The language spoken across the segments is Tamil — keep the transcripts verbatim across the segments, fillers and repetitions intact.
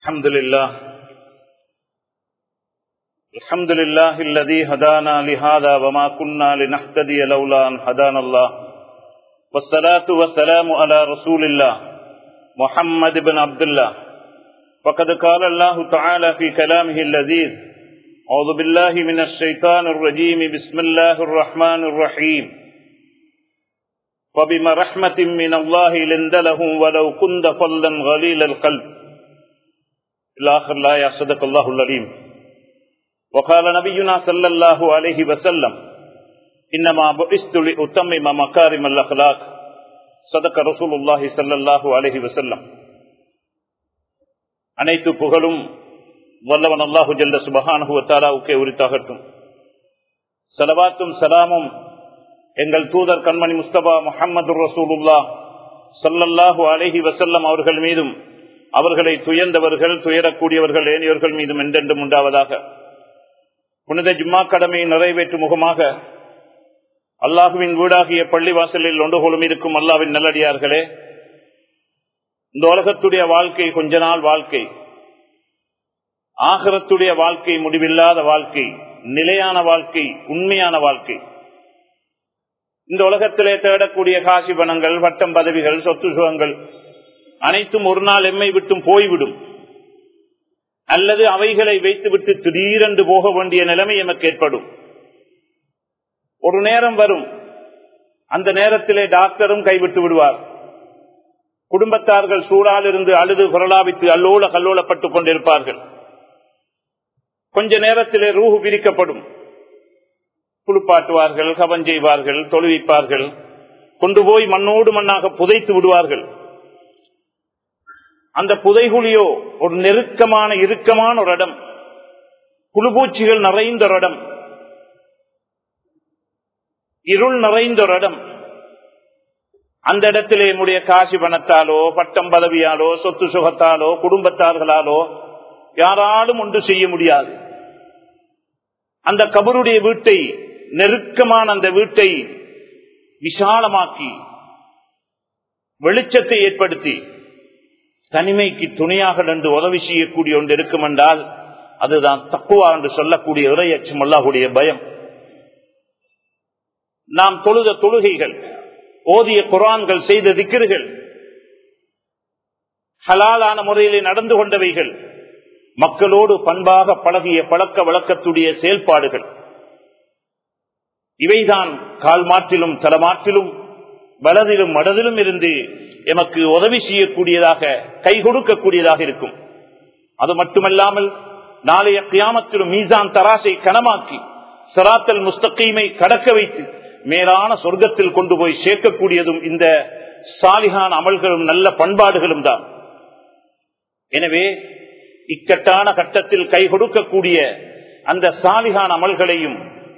الحمد لله الحمد لله الذي هدانا لهذا وما كنا لنهتدي لولا أن هدانا الله والصلاة والسلام على رسول الله محمد بن عبد الله فقد قال الله تعالى في كلامه اللذيذ أعوذ بالله من الشيطان الرجيم بسم الله الرحمن الرحيم فبما رحمة من الله لنت لهم ولو كنت فظا غليظ القلب الآخر لا يصدق الله العليم وقال نبينا صلى الله عليه وسلم إنما بعثت لأتمم مكارم الأخلاق صدق رسول الله صلى الله عليه وسلم. அனைத்து புகழும் வல்லவன் அல்லாஹு ஜல்ல சுப்ஹானஹு வ தஆலாவுக்கே உரித்தாகட்டும். ஸலவாத்தும் ஸலாமும் எங்கள் தூதர் கண்மணி முஸ்தபா முஹம்மது ரசூலுல்லாஹ் ஸல்லல்லாஹு அலைஹி வஸல்லம் அவர்கள் மீதும் அவர்களை துயர்ந்தவர்கள் துயரக்கூடியவர்கள் ஏனையோர்கள் மீதும் என்றென்றும் உண்டாவதாக. புனித ஜும்மா கடமையை நிறைவேற்றும் முகமாக அல்லாஹுவின் வீடாகிய பள்ளிவாசலில் ஒன்று போலும் இருக்கும் அல்லாஹ்வின் நல்லடியார்களே, இந்த உலகத்துடைய வாழ்க்கை கொஞ்ச நாள் வாழ்க்கை, ஆகிரத்துடைய வாழ்க்கை முடிவில்லாத வாழ்க்கை, நிலையான வாழ்க்கை, உண்மையான வாழ்க்கை. இந்த உலகத்திலே தேடக்கூடிய காசி பணங்கள், வட்டம் பதவிகள், சொத்து சுகங்கள் அனைத்தும் ஒரு நாள் எம்மை விட்டும் போய்விடும், அல்லது அவைகளை வைத்துவிட்டு திடீரென்று போக வேண்டிய நிலைமை எமக்கு ஏற்படும். ஒரு நேரம் வரும், அந்த நேரத்திலே டாக்டரும் கைவிட்டு விடுவார், குடும்பத்தார்கள் சூழால் இருந்து அழுது குரலாவித்து அல்லோல கல்லோலப்பட்டுக் கொண்டிருப்பார்கள். கொஞ்ச நேரத்திலே ரூஹு பிரிக்கப்படும், குளிப்பாட்டுவார்கள், கவன் செய்வார்கள், தொழுவிப்பார்கள், கொண்டு போய் மண்ணோடு மண்ணாக புதைத்து விடுவார்கள். அந்த புதைகுழியோ ஒரு நெருக்கமான இறுக்கமான ஒரு இடம், புழுபூச்சிகள் நிறைந்த ஒரு இடம், இருள் நிறைந்த ஒரு இடம். அந்த இடத்திலே நம்முடைய காசி பணத்தாலோ பட்டம் பதவியாலோ சொத்து சுகத்தாலோ குடும்பத்தார்களாலோ யாராலும் ஒன்று செய்ய முடியாது. அந்த கபருடைய வீட்டை, நெருக்கமான அந்த வீட்டை விசாலமாக்கி வெளிச்சத்தை ஏற்படுத்தி தனிமைக்கு துணையாக நின்று உதவி செய்யக்கூடிய ஒன்று இருக்கும் என்றால் அதுதான் தக்குவா என்று சொல்லக்கூடிய இறையச்சம், அல்லாஹ்வுடைய பயம். நாம் தொழுத தொழுகைகள், ஓதிய குர்ஆன்கள், செய்த திக்ர்கள், ஹலாலான முறையிலே நடந்து கொண்டவைகள், மக்களோடு பண்பாக பழகிய பழக்க வழக்கத்துடைய செயல்பாடுகள், இவைதான் கால் மாற்றிலும் தலமாற்றிலும் வலதிலும் மடதிலும் இருந்து எமக்கு உதவி செய்யக்கூடியதாக, கை கொடுக்கக்கூடியதாக இருக்கும். அது மட்டுமல்லாமல் நாளைய கியாமத்திலும் மீசான் தராசை கனமாக்கி சிராத்தல் முஸ்தகீமை கடக்க வைத்து மேலான சொர்க்கத்தில் கொண்டு போய் சேர்க்கக்கூடியதும் இந்த சாலிஹான அமல்களும் நல்ல பண்பாடுகளும் தான். எனவே இக்கட்டான கட்டத்தில் கை கொடுக்கக்கூடிய அந்த சாலிஹான அமல்களையும்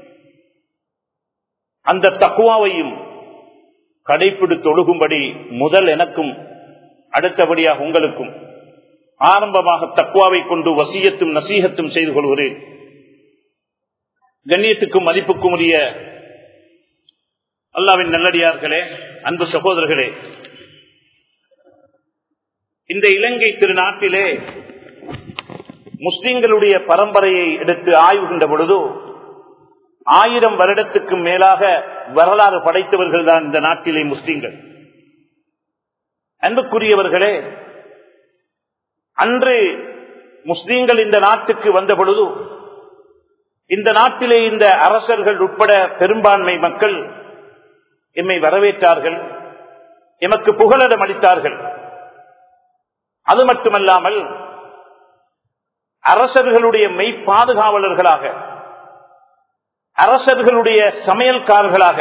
அந்த தக்வாவையும் கடைபிடித்து ஒழுகும்படி முதல் எனக்கும் அடுத்தபடியாக உங்களுக்கும் ஆரம்பமாக தக்வாவை கொண்டு வசியத்தும் நசீகத்தும் செய்து கொள்கிறேன். கண்ணியத்துக்கும் மதிப்புக்கும் உரிய அல்லாஹ்வின் நல்லடியார்களே, அன்பு சகோதரர்களே, இந்த இலங்கை திருநாட்டிலே முஸ்லிம்களுடைய பரம்பரையை எடுத்து ஆய்வுகின்ற பொழுது ஆயிரம் வருடத்துக்கு மேலாக வரலாறு படைத்தவர்கள் தான் இந்த நாட்டிலே முஸ்லிம்கள். அன்புக்குரியவர்களே, அன்று முஸ்லிம்கள் இந்த நாட்டுக்கு வந்த பொழுது இந்த நாட்டிலே இந்த அரசர்கள் உட்பட பெரும்பான்மை மக்கள் எம்மை வரவேற்றார்கள், எமக்கு புகலிடம் அளித்தார்கள். அது மட்டுமல்லாமல் அரசர்களுடைய மெய் பாதுகாவலர்களாக, அரசர்களுடைய சமையல்காரர்களாக,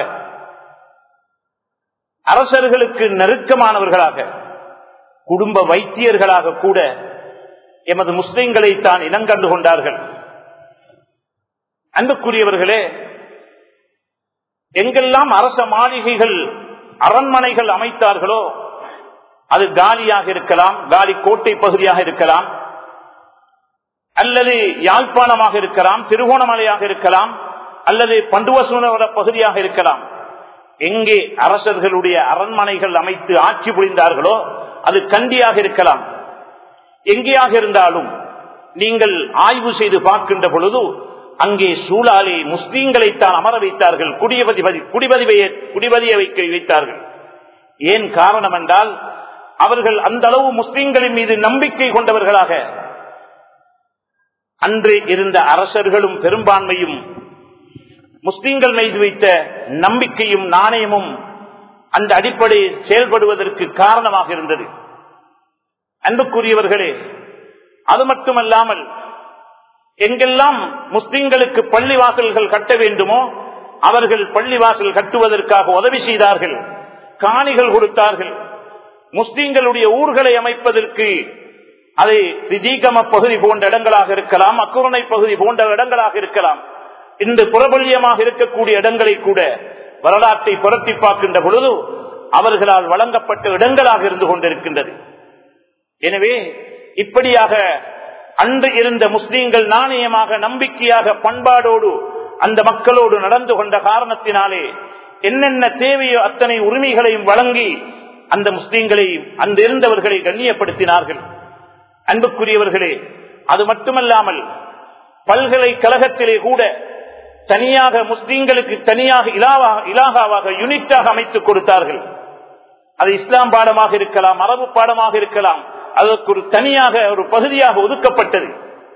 அரசர்களுக்கு நெருக்கமானவர்களாக, குடும்ப வைத்தியர்களாக கூட எமது முஸ்லிம்களை தான் இனங்கண்டு கொண்டார்கள். அன்புக்குரியவர்களே, எங்கெல்லாம் அரச மாளிகைகள், அரண்மனைகள் அமைத்தார்களோ அது காலியாக இருக்கலாம், காலி கோட்டை பகுதியாக இருக்கலாம், அல்லது யாழ்ப்பாணமாக இருக்கலாம், திருகோணமலையாக இருக்கலாம், அல்லது பண்டுவசூர பகுதியாக இருக்கலாம். எங்கே அரசர்களுடைய அரண்மனைகள் அமைத்து ஆட்சி புரிந்தார்களோ அது கண்டியாக இருக்கலாம். எங்கேயாக இருந்தாலும் நீங்கள் ஆய்வு செய்து பார்க்கின்ற பொழுது அங்கே சூழாலே முஸ்லீம்களைத்தான் அமர வைத்தார்கள், குடிபதி குடிபதிவையை குடிபதிய வைக்க வைத்தார்கள். ஏன் காரணம் என்றால் அவர்கள் அந்த அளவு முஸ்லீம்களின் மீது நம்பிக்கை கொண்டவர்களாக, அன்று இருந்த அரசர்களும் பெரும்பான்மையும் முஸ்லீம்கள் மீது வைத்த நம்பிக்கையும் நாணயமும் அந்த அடிப்படையில் செயல்படுவதற்கு காரணமாக இருந்தது. அன்புக்குரியவர்களே, அது மட்டுமல்லாமல் எங்கெல்லாம் முஸ்லிம்களுக்கு பள்ளிவாசல்கள் கட்ட வேண்டுமோ அவர்கள் பள்ளிவாசல் கட்டுவதற்காக உதவி செய்தார்கள், காணிகள் கொடுத்தார்கள். முஸ்லிம்களுடைய ஊர்களை அமைப்பதற்கு அதை திதீகம பகுதி போன்ற இடங்களாக இருக்கலாம், அக்குரணை பகுதி போன்ற இடங்களாக இருக்கலாம், இன்று பிரபல்யமாக இருக்கக்கூடிய இடங்களை கூட வரலாற்றை புரட்டி பார்க்கின்ற பொழுது அவர்களால் வழங்கப்பட்ட இடங்களாக இருந்து கொண்டிருக்கின்றது. எனவே இப்படியாக அன்று இருந்த முஸ்லீம்கள் நாணயமாக நம்பிக்கையாக பண்பாடோடு அந்த மக்களோடு நடந்து கொண்ட காரணத்தினாலே என்னென்ன தேவையோ அத்தனை உரிமைகளையும் வழங்கி அந்த முஸ்லீம்களை அந்த இருந்தவர்களை கண்ணியப்படுத்தினார்கள். அன்புக்குரியவர்களே, அது மட்டுமல்லாமல் பல்கலைக்கழகத்திலே கூட தனியாக முஸ்லீம்களுக்கு தனியாக இலாகாவாக யூனிட்டாக அமைத்துக் கொடுத்தார்கள். அது இஸ்லாம் பாடமாக இருக்கலாம், அரபு பாடமாக இருக்கலாம், அதற்கு ஒரு தனியாக ஒரு பகுதியாக ஒதுக்கப்பட்டது.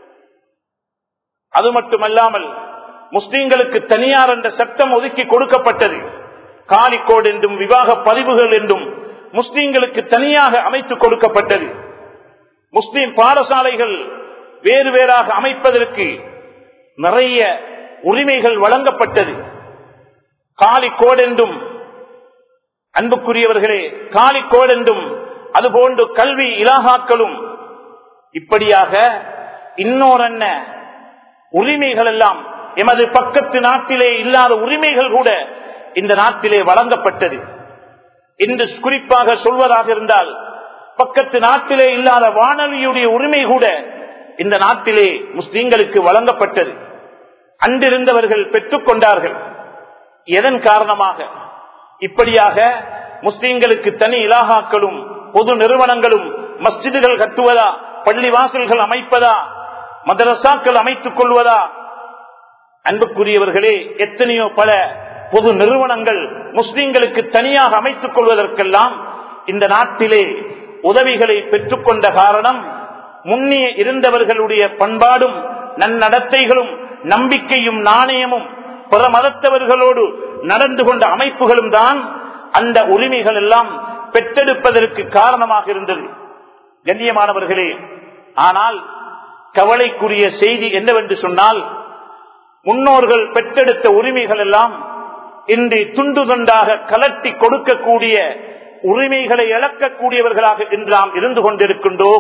அது மட்டுமல்லாமல் முஸ்லீம்களுக்கு தனியார் என்ற சட்டம் ஒதுக்கி கொடுக்கப்பட்டது. காலிக்கோடு என்றும் விவாக பதிவுகள் என்றும் முஸ்லீம்களுக்கு தனியாக அமைத்துக் கொடுக்கப்பட்டது. முஸ்லீம் பாடசாலைகள் வேறு வேறாக அமைப்பதற்கு நிறைய உரிமைகள் வழங்கப்பட்டது. காலிக்கோடு என்றும் அன்புக்குரியவர்களே, காலிக்கோடு என்றும் அதுபோன்று கல்வி இலாகாக்களும் இப்படியாக இன்னொரு உரிமைகள் எல்லாம் எமது பக்கத்து நாட்டிலே இல்லாத உரிமைகள் கூட இந்த நாட்டிலே வழங்கப்பட்டது. இன்று குறிப்பாக சொல்வதாக இருந்தால் பக்கத்து நாட்டிலே இல்லாத வானொலியுடைய உரிமை கூட இந்த நாட்டிலே முஸ்லீம்களுக்கு வழங்கப்பட்டது. அன்றிருந்தவர்கள் பெற்றுக் கொண்டார்கள். எதன் காரணமாக? இப்படியாக முஸ்லீம்களுக்கு தனி இலாகாக்களும் பொது நிறுவனங்களும் மஸ்ஜிதுகள் கட்டுவதா, பள்ளிவாசல்கள் அமைப்பதா, மதரசாக்கள் அமைத்துக் கொள்வதா? அன்புக்குரியவர்களே, எத்தனையோ பல பொது நிறுவனங்கள் முஸ்லீம்களுக்கு தனியாக அமைத்துக் கொள்வதற்கெல்லாம் இந்த நாட்டிலே உதவிகளை பெற்றுக்கொண்ட காரணம் முன்னே இருந்தவர்களுடைய பண்பாடும் நன்னடத்தைகளும் நம்பிக்கையும் நாணயமும் பிற மதத்தவர்களோடு நடந்து கொண்ட அமைப்புகளும் தான் அந்த உரிமைகள் எல்லாம் பெற்றெடுப்பதற்கு காரணமாக இருந்தது. கண்ணியமானவர்களே, ஆனால் கவலைக்குரிய செய்தி என்னவென்று சொன்னால், முன்னோர்கள் பெற்றெடுத்த உரிமைகள் எல்லாம் இன்று துண்டு துண்டாக கலட்டி கொடுக்கக்கூடிய உரிமைகளை இழக்கக்கூடியவர்களாக இன்று நாம் இருந்து கொண்டிருக்கின்றோம்.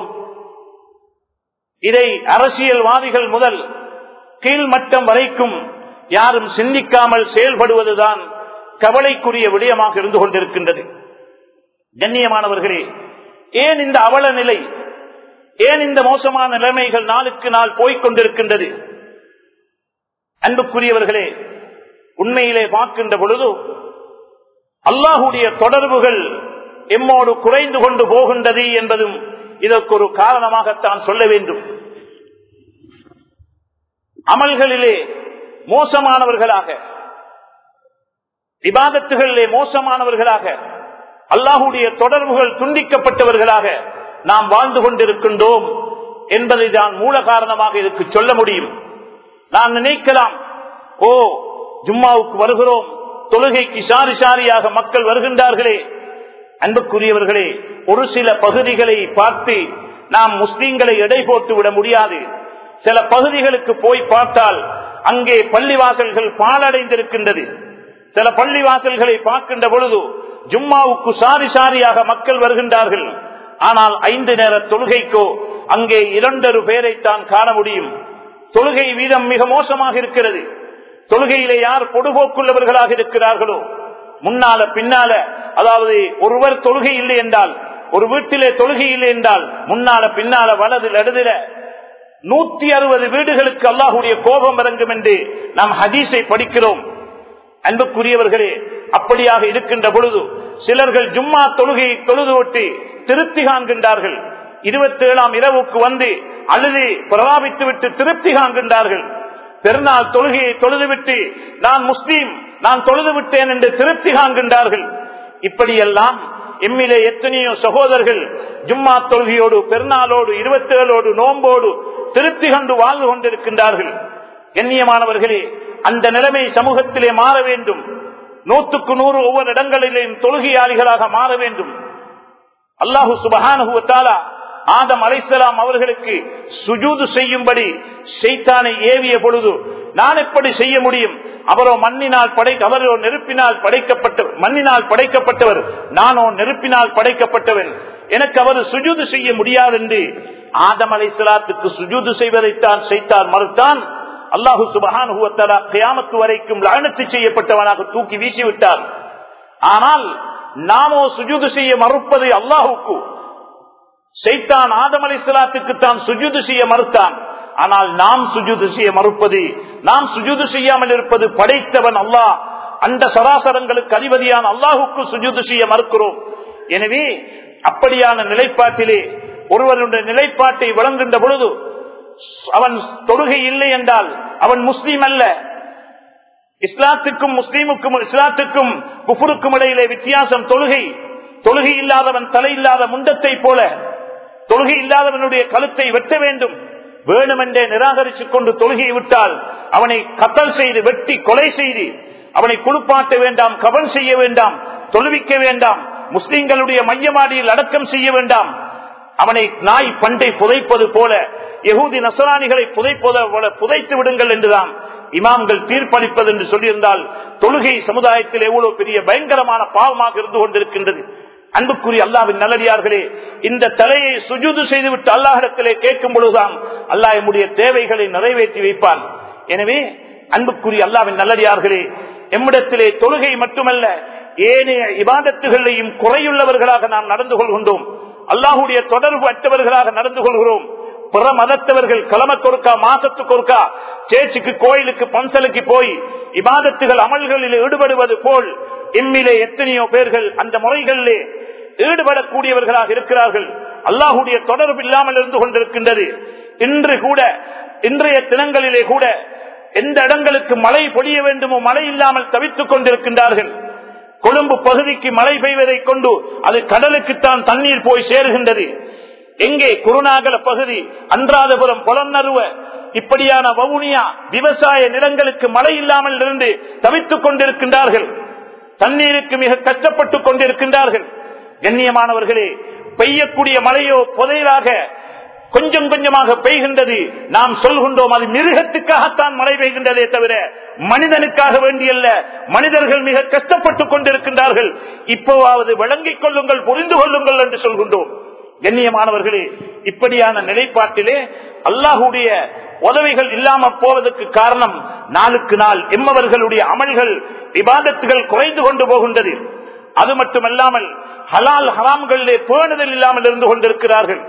இதை அரசியல்வாதிகள் முதல் கீழ்மட்டம் வரைக்கும் யாரும் சிந்திக்காமல் செயல்படுவதுதான் கவலைக்குரிய விடயமாக இருந்து கொண்டிருக்கின்றது. கண்ணியமானவர்களே, ஏன் இந்த அவல நிலை, ஏன் இந்த மோசமான நிலைமைகள் நாளுக்கு நாள் போய்கொண்டிருக்கின்றது? அன்புக்குரியவர்களே, உண்மையிலே பார்க்கின்ற பொழுது அல்லாஹுடைய தொடர்புகள் எம்மோடு குறைந்து கொண்டு போகின்றது என்பதும் இதற்கு ஒரு காரணமாகத்தான் சொல்ல வேண்டும். அமல்களிலே மோசமானவர்களாக, இபாதத்துகளிலே மோசமானவர்களாக, அல்லாஹுடைய தொடர்புகள் துண்டிக்கப்பட்டவர்களாக நாம் வாழ்ந்து கொண்டிருக்கின்றோம் என்பதை தான் மூல காரணமாக இதற்கு சொல்ல முடியும். நாம் நினைக்கலாம், ஓ ஜும்மாவுக்கு வருகிறோம், தொழுகைக்கு சாரி சாரியாக மக்கள் வருகின்றார்களே. அன்புக்குரியவர்களே, ஒரு சில பகுதிகளை பார்த்து நாம் முஸ்லீம்களை எடை போட்டு விட முடியாது. சில பகுதிகளுக்கு போய் பார்த்தால் அங்கே பள்ளிவாசல்கள் பாழடைந்திருக்கின்றது. சில பள்ளிவாசல்களை பார்க்கின்ற பொழுது ஜும்மாவுக்கு சாரி சாரியாக மக்கள் வருகின்றார்கள். ஆனால் ஐந்து நேர தொழுகைக்கோ அங்கே இரண்டொரு பேரைத்தான் காண முடியும். தொழுகை வீதம் மிக மோசமாக இருக்கிறது. தொழுகையிலே யார் பொடுபோக்குள்ளவர்களாக இருக்கிறார்களோ, முன்னால பின்னால, அதாவது ஒருவர் தொழுகை இல்லை என்றால், ஒரு வீட்டிலே தொழுகை இல்லை என்றால் முன்னால பின்னால வலது இடதுல நூத்தி அறுபது வீடுகளுக்கு அல்லாஹுடைய கோபம் இறங்கும் என்று நாம் ஹதீஸை படிக்கிறோம். அன்புக்குரியவர்களே, அப்படியாக இருக்கின்ற பொழுது சிலர்கள் ஜும்மா தொழுகையை தொழுது விட்டு திருத்தி காண்கின்றார்கள். இருபத்தி ஏழாம் இரவுக்கு வந்து அழுது பிரலாபித்து விட்டு திருப்தி காண்கின்றார்கள். பெருநாள் தொழுகையை தொழுதுவிட்டு நான் முஸ்லீம், நான் தொழுது விட்டேன் என்று திருப்தி காண்கின்றார்கள். இப்படியெல்லாம் எம்மிலே எத்தனையோ சகோதரர்கள் ஜும்மா தொழுகையோடு பெருநாளோடு இருபத்தி ஏழோடு நோம்போடு திருப்தி கண்டு வாழ்ந்து கொண்டிருக்கின்றார்கள். கண்ணியமானவர்களே, அந்த நிலைமை சமூகத்திலே மாற வேண்டும். நூற்றுக்கு நூறு ஒவ்வொரு இடங்களிலும் தொழுகையாளிகளாக மாற வேண்டும். அல்லாஹு சுப்ஹானஹு வ தஆலா ஆதம் அலைஹிஸ்ஸலாம் அவர்களுக்கு சுஜூது செய்யும்படி ஷைத்தானை ஏவிய பொழுது நான் எப்படி செய்ய முடியும்? அவரோ மண்ணினால் படை அவரோ நெருப்பினால் படைக்கப்பட்டவர், மண்ணினால் படைக்கப்பட்டவர், நானோ நெருப்பினால் படைக்கப்பட்டவன், எனக்கு அவர் சுஜூது செய்ய முடியாது என்று ஆதம் அலைஹிஸ்ஸலாத்துக்கு சுஜூது செய்வதைத்தான் ஷைத்தான் மறுத்தான். அல்லாஹு சுப்ஹானஹு வ தஆலா கியாமத் வரைக்கும் லஅனத்து செய்யப்பட்டவனாக தூக்கி வீசிவிட்டார். ஆனால் நாமோ சுஜூது செய்ய மறுப்பது அல்லாஹுக்கு. ஷைத்தான் ஆதம் அலைஹிஸ்ஸலாத்துக்கு தான் சுஜூது செய்ய மறுத்தான். ஆனால் நாம் சுஜூது செய்ய மறுப்பது, நாம் சுஜூது செய்யாமல் இருப்பது படைத்தவன் அல்லாஹ், அந்த சராசரங்களுக்கு அதிபதியான அல்லாஹுக்கு சுஜூது செய்ய மறுக்கிறோம். எனவே அப்படியான நிலைப்பாட்டிலே ஒருவருடைய நிலைப்பாட்டை வழங்குகின்ற பொழுது அவன் தொழுகை இல்லை என்றால் அவன் முஸ்லீம் அல்ல. இஸ்லாத்துக்கும் முஸ்லீமுக்கும் இஸ்லாத்துக்கும் குஃபுருக்கும் இடையிலே வித்தியாசம் தொழுகை. தொழுகை இல்லாதவன் தலை இல்லாத முண்டத்தை போல, தொழுகை இல்லாதவனுடைய கழுத்தை வெட்ட வேண்டும். வேணுமென்றே நிராகரித்துக் கொண்டு தொழுகையை விட்டால் அவனை கத்தல் செய்து வெட்டி கொலை செய்து அவனை குளிப்பாட்ட வேண்டாம், கபன் செய்ய வேண்டாம், தொழுவிக்க வேண்டாம், முஸ்லிம்களுடைய மையமாடியில் அடக்கம் செய்ய வேண்டாம். அவனை நாய் பண்டை புதைப்பது போல, யகூதி நசராணிகளை புதைப்பது போல புதைத்து விடுங்கள் என்றுதான் இமாம்கள் தீர்ப்பளிப்பது என்று சொல்லியிருந்தால் தொழுகை சமுதாயத்தில் எவ்வளவு பெரிய பயங்கரமான பாவமாக இருந்து கொண்டிருக்கின்றது. அன்புக்குரிய அல்லாஹ்வின் நல்லடியார்களே, இந்த தலையை சுஜூது செய்துவிட்டு அல்லாஹ்விடத்திலே கேட்கும் பொழுதுதான் அல்லாஹ் நம்முடைய தேவைகளை நிறைவேற்றி வைப்பான். எனவே அன்புக்குரிய அல்லாஹ்வின் நல்லடியார்களே, எம்மிடத்திலே தொழுகை மட்டுமல்ல ஏனைய இபாதத்துகளையும் குறையுள்ளவர்களாக நாம் நடந்து கொள்கின்றோம். அல்லாஹுடைய தொடர்பு அற்றவர்களாக நடந்து கொள்கிறோம். பிற மதத்தவர்கள் கிழமத்தொருக்கா மாசத்துக்கு ஒருக்கா சேர்ச்சுக்கு கோயிலுக்கு பன்சலுக்கு போய் இபாதத்துகள் அமல்களில் ஈடுபடுவது போல் எம்மிலே எத்தனையோ பேர்கள் அந்த முறைகளிலே ஈடுபடக்கூடியவர்களாக இருக்கிறார்கள். அல்லாஹுடைய தொடர்பு இல்லாமல் இருந்து கொண்டிருக்கின்றது. இன்று கூட இன்றைய தினங்களிலே கூட எந்த இடங்களுக்கு மழை பொழிய வேண்டுமோ மழை இல்லாமல் தவித்துக் கொண்டிருக்கின்றார்கள். கொழும்பு பகுதிக்கு மழை பெய்வதை கொண்டு அது கடலுக்குத்தான் தண்ணீர் போய் சேருகின்றது. எங்கே குருநாகல பகுதி, அன்றாதபுரம், பொலன்னருவ, இப்படியான வவுனியா விவசாய நிலங்களுக்கு மழை இல்லாமல் இருந்து தவித்துக் கொண்டிருக்கின்றார்கள். தண்ணீருக்கு மிக கஷ்டப்பட்டுக் கொண்டிருக்கின்றார்கள். கண்ணியமானவர்களே, பெய்யக்கூடிய மழையோ புதையலாக கொஞ்சம் கொஞ்சமாக பெய்கின்றது. நாம் சொல்கின்றோம் அது மிருகத்துக்காகத்தான் மழை பெய்கின்றதே தவிர மனிதனுக்காக வேண்டியல்ல. மனிதர்கள் மிக கஷ்டப்பட்டுக் கொண்டிருக்கின்றார்கள். இப்போவாவது விளங்கிக் கொள்ளுங்கள், புரிந்து கொள்ளுங்கள் என்று சொல்கின்றோம். கண்ணியமானவர்களே, இப்படியான நிலைப்பாட்டிலே அல்லாஹுடைய உதவிகள் இல்லாம போவதற்கு காரணம் நாளுக்கு நாள் எம்மவர்களுடைய அமல்கள் இபாதத்துகள் குறைந்து கொண்டு போகின்றது. அது மட்டுமல்லாமல் ஹலால் ஹராம்களிலே பேணுதல் இல்லாமல் இருந்து கொண்டிருக்கிறார்கள்.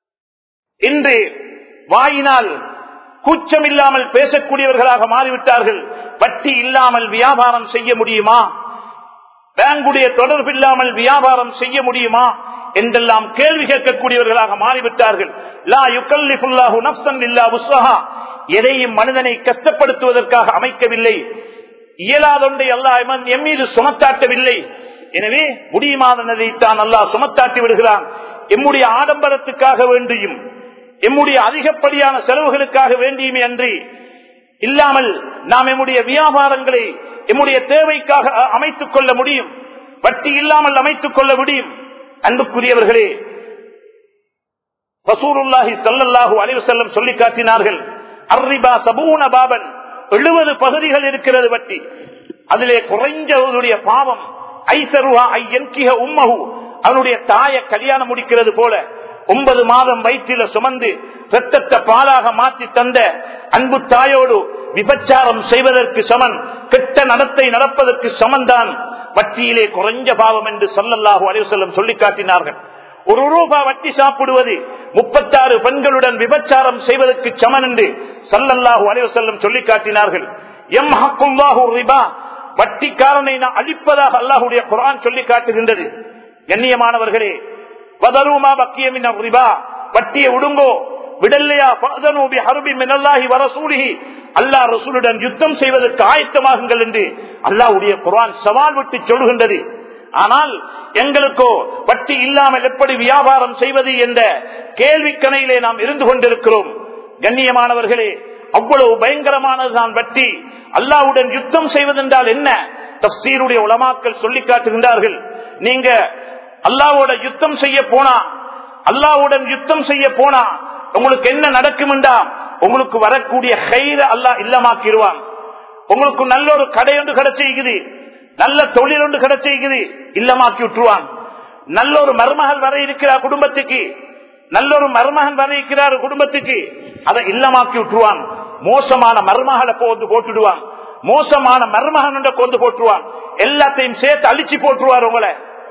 இன்று வாயினால் கூச்சம் இல்லாமல் பேசக்கூடியவர்களாக மாறிவிட்டார்கள். வட்டி இல்லாமல் வியாபாரம் செய்ய முடியுமா? பேங்குடைய தொடர்பு இல்லாமல் வியாபாரம் செய்ய முடியுமா என்றெல்லாம் கேள்வி கேட்கக்கூடியவர்களாக மாறிவிட்டார்கள். லா யுகல்லிஃபுல்லாஹு நஃப்ஸன் இல்லா வுஸ்ஸஹா, எதையும் மனிதனை கஷ்டப்படுத்துவதற்காக அமைக்கவில்லை. இயலாதொன்றை அல்லாஹ் எம் மீது சுமத்தாட்டவில்லை. எனவே முடியுமானதைத்தான் அல்லாஹ் சுமத்தாட்டி விடுகிறான். எம்முடைய ஆடம்பரத்துக்காக வேண்டியும் எம்முடைய அதிகப்படியான செலவுகளுக்காக வேண்டியுமே அன்றி இல்லாமல் நாம் எம்முடைய வியாபாரங்களை எம்முடைய தேவைக்காக அமைத்துக் கொள்ள முடியும். வட்டி இல்லாமல் அமைத்துக் கொள்ள முடியும். அன்புக்குரியவர்களே, ரசூலுல்லாஹி ஸல்லல்லாஹு அலைஹி வஸல்லம் சொல்லி காட்டினார்கள், அர்ரிபா சபூன பாபன், எழுபது பகுதிகள் இருக்கிறது வட்டி. அதிலே குறைஞ்சவருடைய பாவம் ஐசருஹா ஐயன்கிஹ உம்மஹு, அவனுடைய தாயை கல்யாணம் முடிக்கிறது போல ஒன்பது மாதம் வயிற்றில சுமந்து இரத்தத்தை பாலாக மாற்றி தந்த அன்பு தாயோடு விபச்சாரம் செய்வதற்கு சமன், கெட்ட நடத்தை நடப்பதற்கு சமன்தான் வட்டியிலே குறைஞ்ச பாவம் என்று ஸல்லல்லாஹு அலைஹி வஸல்லம் சொல்லி காட்டினார்கள். ஒரு ரூபாய் வட்டி சாப்பிடுவது முப்பத்தாறு பெண்களுடன் விபச்சாரம் செய்வதற்கு சமன் என்று ஸல்லல்லாஹு அலைஹி வஸல்லம் சொல்லி காட்டினார்கள். யம்ஹக்குல்லாஹு ரிபா, வட்டிக்காரனை நான் அழிப்பதாக அல்லாஹ்வுடைய குர்ஆன் சொல்லி காட்டுகின்றது. கண்ணியமானவர்களே, வதருமா பக்கிய மின் ரிபா, வட்டியை விடுங்கோ, விடல்லையா ஃபஅதனூபி ஹர்பின் மினல்லாஹி வ ரசூலிஹி, அல்லாஹ் ரசூலுடன் யுத்தம் செய்வதற்கு ஆயத்தமாகுங்கள் என்று அல்லாஹ்வுடைய குர்ஆன் சவால் விட்டு சொல்கின்றது. ஆனால் எங்களுக்கோ வட்டி இல்லாமல் எப்படி வியாபாரம் செய்வது என்ற கேள்விக்கணையிலே நாம் இருந்து கொண்டிருக்கிறோம். கண்ணியமானவர்களே, அவ்வளவு பயங்கரமானதுதான் வட்டி. அல்லாஹ்வுடன் யுத்தம் செய்வதென்றால் என்ன? தஃசீருடைய உலமாக்கள் சொல்லி காட்டுகின்றார்கள். நீங்க அல்லாஹ்வோட யுத்தம் செய்ய போனா, அல்லாஹ்வுடன் யுத்தம் செய்ய போனா உங்களுக்கு என்ன நடக்கும் என்றா, உங்களுக்கு வரக்கூடிய கைர அல்லாஹ் இல்லமாக்கிடுவான். உங்களுக்கு நல்ல ஒரு கடை ஒன்று கிடைச்சிருக்குது, நல்ல தொழில் ஒன்று கிடைச்சிருக்குது, இல்லமாக்கி விட்டுருவான். நல்ல ஒரு மருமகள் வர இருக்கிறார் குடும்பத்துக்கு, நல்ல ஒரு மருமகன் வர இருக்கிறார் குடும்பத்துக்கு, அதை இல்லமாக்கி விட்டுருவான். மோசமான மருமகளை போட்டு போட்டுடுவான், மோசமான மருமகன் கொண்டு போட்டுருவான், எல்லாத்தையும் சேர்த்து அழிச்சு போட்டுருவார். உங்களை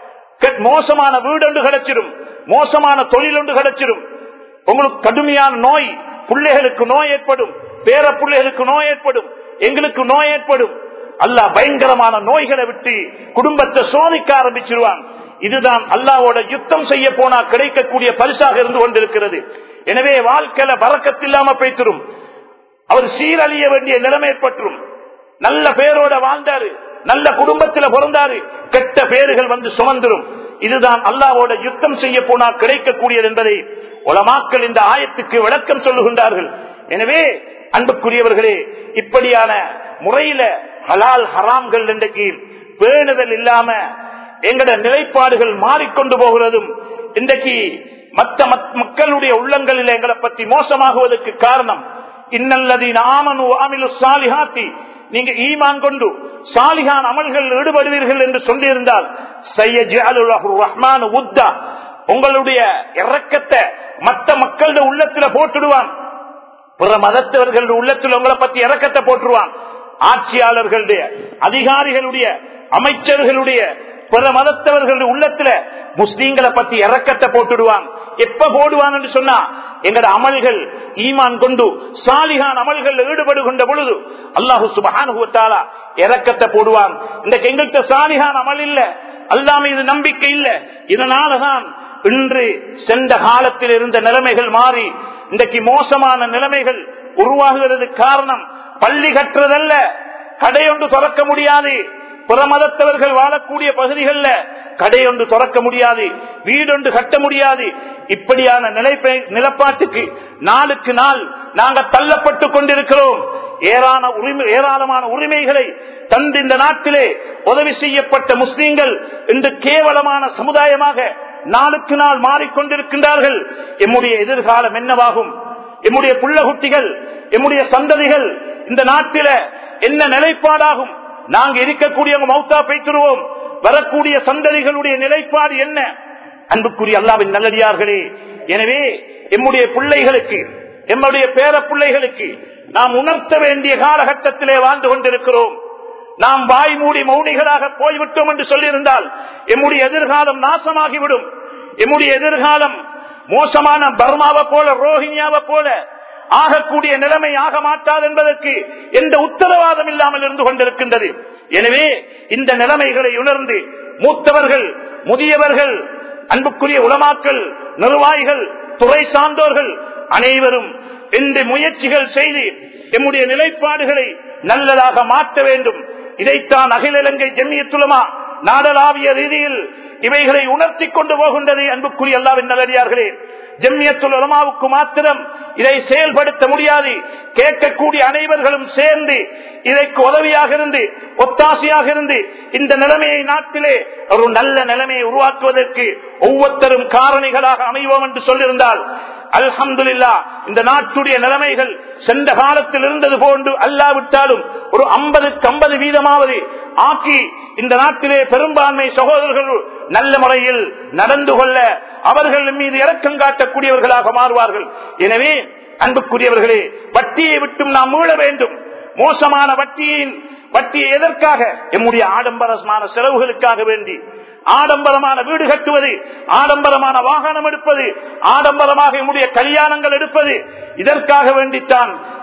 மோசமான வீடு ஒன்று கிடைச்சிடும், மோசமான தொழில் ஒன்று கிடைச்சிடும். உங்களுக்கு கடுமையான நோய், பிள்ளைகளுக்கு நோய் ஏற்படும், பேர பிள்ளைகளுக்கு நோய் ஏற்படும், எங்களுக்கு நோய் ஏற்படும். அல்லாஹ் பயங்கரமான நோய்களை விட்டு குடும்பத்தை சோதிக்க ஆரம்பிச்சிருவான். இதுதான் அல்லாஹ்வோட யுத்தம் செய்ய போனா கிடைக்கக்கூடிய பரிசாக இருந்து கொண்டிருக்கிறது. எனவே வாழ்க்கையில பரக்கத்தில்லாம போய்த்திரும், அவர் சீரழிய வேண்டிய நிலைமை ஏற்பட்டுரும். நல்ல பேரோட வாழ்ந்தாரு, நல்ல குடும்பத்தில் பிறந்தாரு, கெட்ட பேர்கள் வந்து சுமந்துரும். இதுதான் அல்லாஹ்வோட யுத்தம் செய்ய போனா கிடைக்கக்கூடியது என்பதை உலமாக்கள் இந்த ஆயத்துக்கு விளக்கம் சொல்லுகின்றார்கள். எனவே அன்புக்குரியவர்களே, இப்படியான முறையில ஹலால் ஹராம்கள் இன்றைக்கு பேணுதல் இல்லாம எங்கட நிலைப்பாடுகள் மாறிக்கொண்டு போகிறதும் இன்றைக்கு மற்ற மக்களுடைய உள்ளங்களில் எங்களை பற்றி மோசமாகுவதற்கு காரணம், இன்னல்லதீன ஆமனு வஅமிலு ஸாலிஹாத்தி, நீங்க ஈமான் கொண்டு சாலிஹான் அமல்கள் ஈடுபடுவீர்கள் என்று சொல்லியிருந்தால் சய்யஜஅலு லஹு ரஹ்மானு உத்தா, உங்களுடைய இரக்கத்தை மற்ற மக்களுடைய உள்ளத்துல போட்டுடுவான். பிற மதத்தவர்களுடைய உள்ளத்தில் உங்களை பத்தி இரக்கத்தை போட்டுருவான். ஆட்சியாளர்களுடைய, அதிகாரிகளுடைய, அமைச்சர்களுடைய, பிற மதத்தவர்களுடைய உள்ளத்துல முஸ்லீம்களை பத்தி இரக்கத்தை போட்டுடுவான். எப்ப போடுவான் என்று சொன்னா, எங்கட அமல்கள் ஈமான் கொண்டு சாலிஹான் அமல்கள் ஈடுபடுகின்ற பொழுது அல்லாஹு சுப்ஹானஹு வ தஆலா இரக்கத்தை போடுவான். இன்றைக்கு எங்கள்கிட்ட சாலிஹான் அமல் இல்ல, அல்லாஹ் மீது நம்பிக்கை இல்ல. இதனாலதான் இன்று சென்ற காலத்தில் இருந்த நிலைமைகள் மாறி இன்றைக்கு மோசமான நிலைமைகள் உருவாகுகிறது. காரணம், பள்ளி கட்டுறதல்ல, கடையொன்று திறக்க முடியாது. பிற மதத்தவர்கள் வாழக்கூடிய பகுதிகளில் கடையொன்று திறக்க முடியாது, வீடொன்று கட்ட முடியாது. இப்படியான நிலைப்பை நிலப்பாட்டுக்கு நாளுக்கு நாள் நாங்கள் தள்ளப்பட்டுக் கொண்டிருக்கிறோம். ஏராள உரிமை ஏராளமான உரிமைகளை தந்து இந்த நாட்டிலே உதவி செய்யப்பட்ட முஸ்லீம்கள் இன்று கேவலமான சமுதாயமாக நாளுக்கு நாள் மாறிக்கொண்டிருக்கின்றார்கள். எம்முடைய எதிர்காலம் என்னவாகும்? எம்முடைய புள்ள குட்டிகள், எம்முடைய சந்ததிகள் இந்த நாட்டில என்ன நிலைப்பாடாகும்? நாங்க இருக்கக்கூடியவங்க மௌத்தா பேத்துருவோம், வரக்கூடிய சந்ததிகளுடைய நிலைப்பாடு என்ன? அன்புக்குரிய அல்லாஹ்வின் நல்லடியார்களே, எனவே எம்முடைய பிள்ளைகளுக்கு, எம்முடைய பேர பிள்ளைகளுக்கு நாம் உணர்த்த வேண்டிய காலகட்டத்திலே வாழ்ந்து கொண்டிருக்கிறோம். நாம் வாய் மூடி மௌனிகளாக போய்விட்டோம் என்று சொல்லியிருந்தால் எம்முடைய எதிர்காலம் நாசமாகிவிடும். எம்முடைய எதிர்காலம் மோசமான பர்மாவை போல, ரோஹிங்கியாவை போல ஆகக்கூடிய நிலைமை ஆக மாட்டாது என்பதற்கு எந்த உத்தரவாதம் இல்லாமல் இருந்து கொண்டிருக்கின்றது. எனவே இந்த நிலைமைகளை உணர்ந்து மூத்தவர்கள், முதியவர்கள், அன்புக்குரிய உலமாக்கள், நிர்வாகிகள், துறை சார்ந்தோர்கள் அனைவரும் இந்த முயற்சிகள் செய்து எம்முடைய நிலைப்பாடுகளை நல்லதாக மாற்ற வேண்டும். இதைத்தான் அகில இலங்கை ஜம்மியத்துல் உலமா நாடளாவிய ரீதியில் இவைகளை உணர்த்தி கொண்டு போகின்றது. அன்புக்குரிய அல்லாஹ்வின் நல்லடியார்களே, ஜம்மியத்துல் உலமாவுக்கு மாத்திரம் இதை செயல்படுத்த முடியாது. கேட்கக்கூடிய அனைவர்களும் சேர்ந்து இதற்கு உதவியாக இருந்து, ஒத்தாசையாக இருந்து இந்த நிலைமையை நாட்டிலே ஒரு நல்ல நிலைமையை உருவாக்குவதற்கு ஒவ்வொருத்தரும் காரணிகளாக அமைவோம் என்று சொல்லியிருந்தால் அல்ஹம்துலில்லாஹ் இந்த நாட்டுடைய நிலைமைகள் சென்ற காலத்தில் இருந்தது போன்று அல்லாவிட்டாலும் ஒரு ஐம்பதுக்கு ஐம்பது வீதமாவது ஆக்கி இந்த நாட்டிலே பெரும்பான்மை சகோதரர்கள் நல்ல முறையில் நடந்து கொள்ள அவர்கள் மீது இரக்கம் காட்டக்கூடியவர்களாக மாறுவார்கள். எனவே அன்புக்குரியவர்களே, வட்டியை விட்டும் நாம் மீள வேண்டும். மோசமான வட்டியின் வட்டியை எதற்காக? எம்முடைய ஆடம்பரமான செலவுகளுக்காக வேண்டி, ஆடம்பரமான வீடு கட்டுவது, ஆடம்பரமான வாகனம் எடுப்பது, ஆடம்பரமாக நம்முடைய கல்யாணங்கள் எடுப்பது, இதற்காக வேண்டித்தான்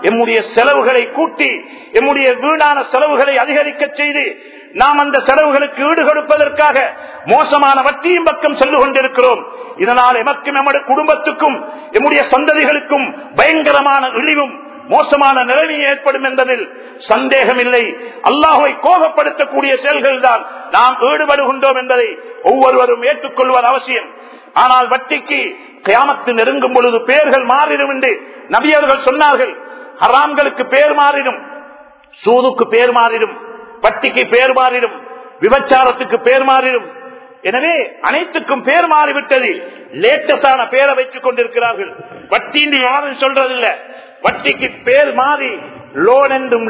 எம்முடைய செலவுகளை கூட்டி எம்முடைய வீணான செலவுகளை அதிகரிக்க செய்து நாம் அந்த செலவுகளுக்கு ஈடு கொடுப்பதற்காக மோசமான வட்டியும் பக்கம் சென்று கொண்டிருக்கிறோம். இதனால் எமக்கும் எமது குடும்பத்துக்கும் எம்முடைய சந்ததிகளுக்கும் பயங்கரமான இழிவும் மோசமான நிலைமை ஏற்படும் என்பதில் சந்தேகம் இல்லை. அல்லாஹ்வை கோபப்படுத்தக்கூடிய செயல்கள் தான் நாம் ஈடுபடுகின்றோம் என்பதை ஒவ்வொருவரும் ஏற்றுக்கொள்வது அவசியம். ஆனால் வட்டிக்கு கியாமத்து நெருங்கும் பொழுது பெயர்கள் மாறிடும் என்று நபியர்கள் சொன்னார்கள். ஹராம்களுக்கு பெயர் மாறிடும், சூதுக்கு பெயர் மாறிடும், வட்டிக்கு பெயர் மாறிடும், விபச்சாரத்துக்கு பெயர் மாறிடும். எனவே அனைத்துக்கும் பெயர் மாறிவிட்டது. லேட்டஸ்டான பெயரை வைத்துக் கொண்டிருக்கிறார்கள். வட்டி யாரும் சொல்றதில்லை. வட்டிக்கு பெயர் மாறி லோன் என்றும்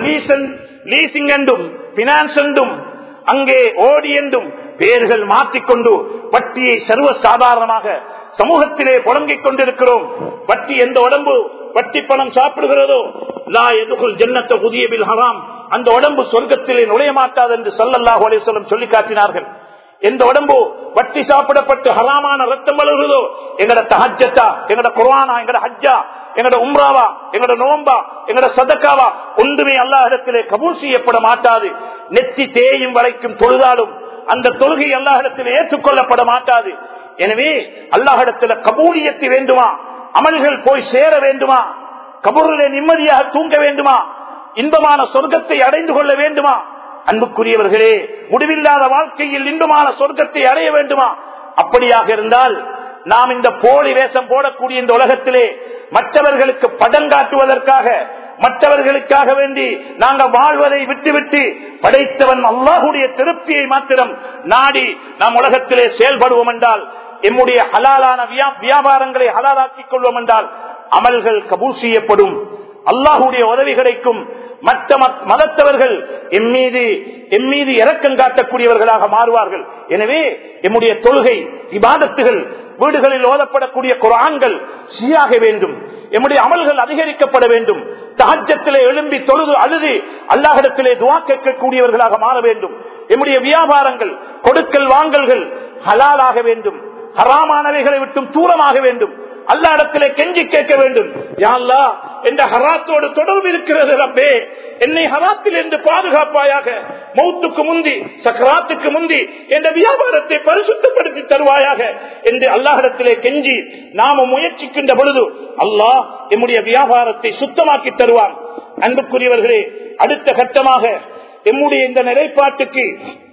லீசிங் என்றும் பினான்ஸ் என்றும் அங்கே ஓடி என்றும் பெயர்கள் மாற்றிக்கொண்டு வட்டியை சர்வ சாதாரணமாக சமூகத்திலே புழங்கிக் கொண்டிருக்கிறோம். வட்டி எந்த உடம்பு வட்டி பணம் சாப்பிடுகிறதோ லா யதுகுல் ஜன்னத குதிய பில் ஹராம், அந்த உடம்பு சொர்க்கத்திலே நுழைய மாட்டாது என்று ஸல்லல்லாஹு அலைஹி வஸல்லம் சொல்லி காட்டினார்கள். எந்த உடம்பு வட்டி சாப்பிடப்பட்டு ஹராமான ரத்தம் வளர்கிறதோ எங்கட தஹஜ்ஜத்தா, எங்கட குர்ஆனா, எங்கட ஹஜ்ஜா, எங்கட உம்ராவா, எங்கட நோம்பா, எங்கட சதக்காவா ஒன்றுமே அல்லாஹ்விடத்திலே கபூல் செய்யப்பட மாட்டாது. நெத்தி தேயும் வரைக்கும் தொழுதாலும் அந்த தொழுகை அல்லாஹ்விடத்திலே ஏற்றுக்கொள்ளப்பட மாட்டாது. எனவே அல்லாஹ்விடத்திலே கபூலியத்து வேண்டுமா, அமல்கள் போய் சேர வேண்டுமா, கபூரிலே நிம்மதியாக தூங்க வேண்டுமா, இன்பமான சொர்க்கத்தை அடைந்து கொள்ள வேண்டுமா, அன்புக்குரியவர்களே முடிவில்லாத வாழ்க்கையில் இன்பமான சொர்க்கத்தை அடைய வேண்டுமா? அப்படியாக இருந்தால் நாம் இந்த போலி வேஷம் போடக்கூடிய இந்த உலகத்திலே மற்றவர்களுக்கு படம் காட்டுவதற்காக, மற்றவர்களுக்காக வேண்டி நாங்கள் வாழ்வதை விட்டுவிட்டு படைத்தவன் அல்லாஹ்வுடைய திருப்தியை மாத்திரம் நாடி நாம் உலகத்திலே செயல்படுவோம் என்றால், எம்முடைய ஹலாலான வியாபாரங்களை ஹலாலாக்கிக் கொள்வோம் என்றால் அமல்கள் கபூல் செய்யப்படும், அல்லாஹ்வுடைய உதவி கிடைக்கும். மற்ற மதத்தவர்கள் எம்மீது எம்மீது இரக்கம் காட்டக்கூடியவர்களாக மாறுவார்கள். எனவே எம்முடைய தொழுகை இபாதத்துகள், வீடுகளில் ஓதப்படக்கூடிய குர்ஆன்கள் சீராக வேண்டும். எம்முடைய அமல்கள் அதிகரிக்கப்பட வேண்டும். தஹஜ்ஜத்திலே எழும்பி தொழுது அழுது அல்லாஹ்விடத்திலே துஆ கேட்கக்கூடியவர்களாக மாற வேண்டும். எம்முடைய வியாபாரங்கள், கொடுக்கல் வாங்கல்கள் ஹலாலாக வேண்டும். ஹராமானவைகளை விட்டும் தூரமாக வேண்டும். அல்லாஹ்விடத்திலே கெஞ்சி கேட்க வேண்டும். யா அல்லாஹ், என்ற ஹராத்தோடு தொடர்பு இருக்கிறது ரப்பே, என்னை ஹராத்தில் என்று பாதுகாப்பாயாக, மௌத்துக்கு முந்தி சக்ராத்துக்கு முந்தி என்ற வியாபாரத்தை பரிசுத்தப்படுத்தி தருவாயாக என்று அல்லாஹ்விடத்திலே கெஞ்சி நாம முயற்சிக்கின்ற பொழுது அல்லாஹ் எம்முடைய வியாபாரத்தை சுத்தமாக்கி தருவான். அன்புக்குரியவர்களே, அடுத்த கட்டமாக எம்முடைய இந்த நிலைப்பாட்டுக்கு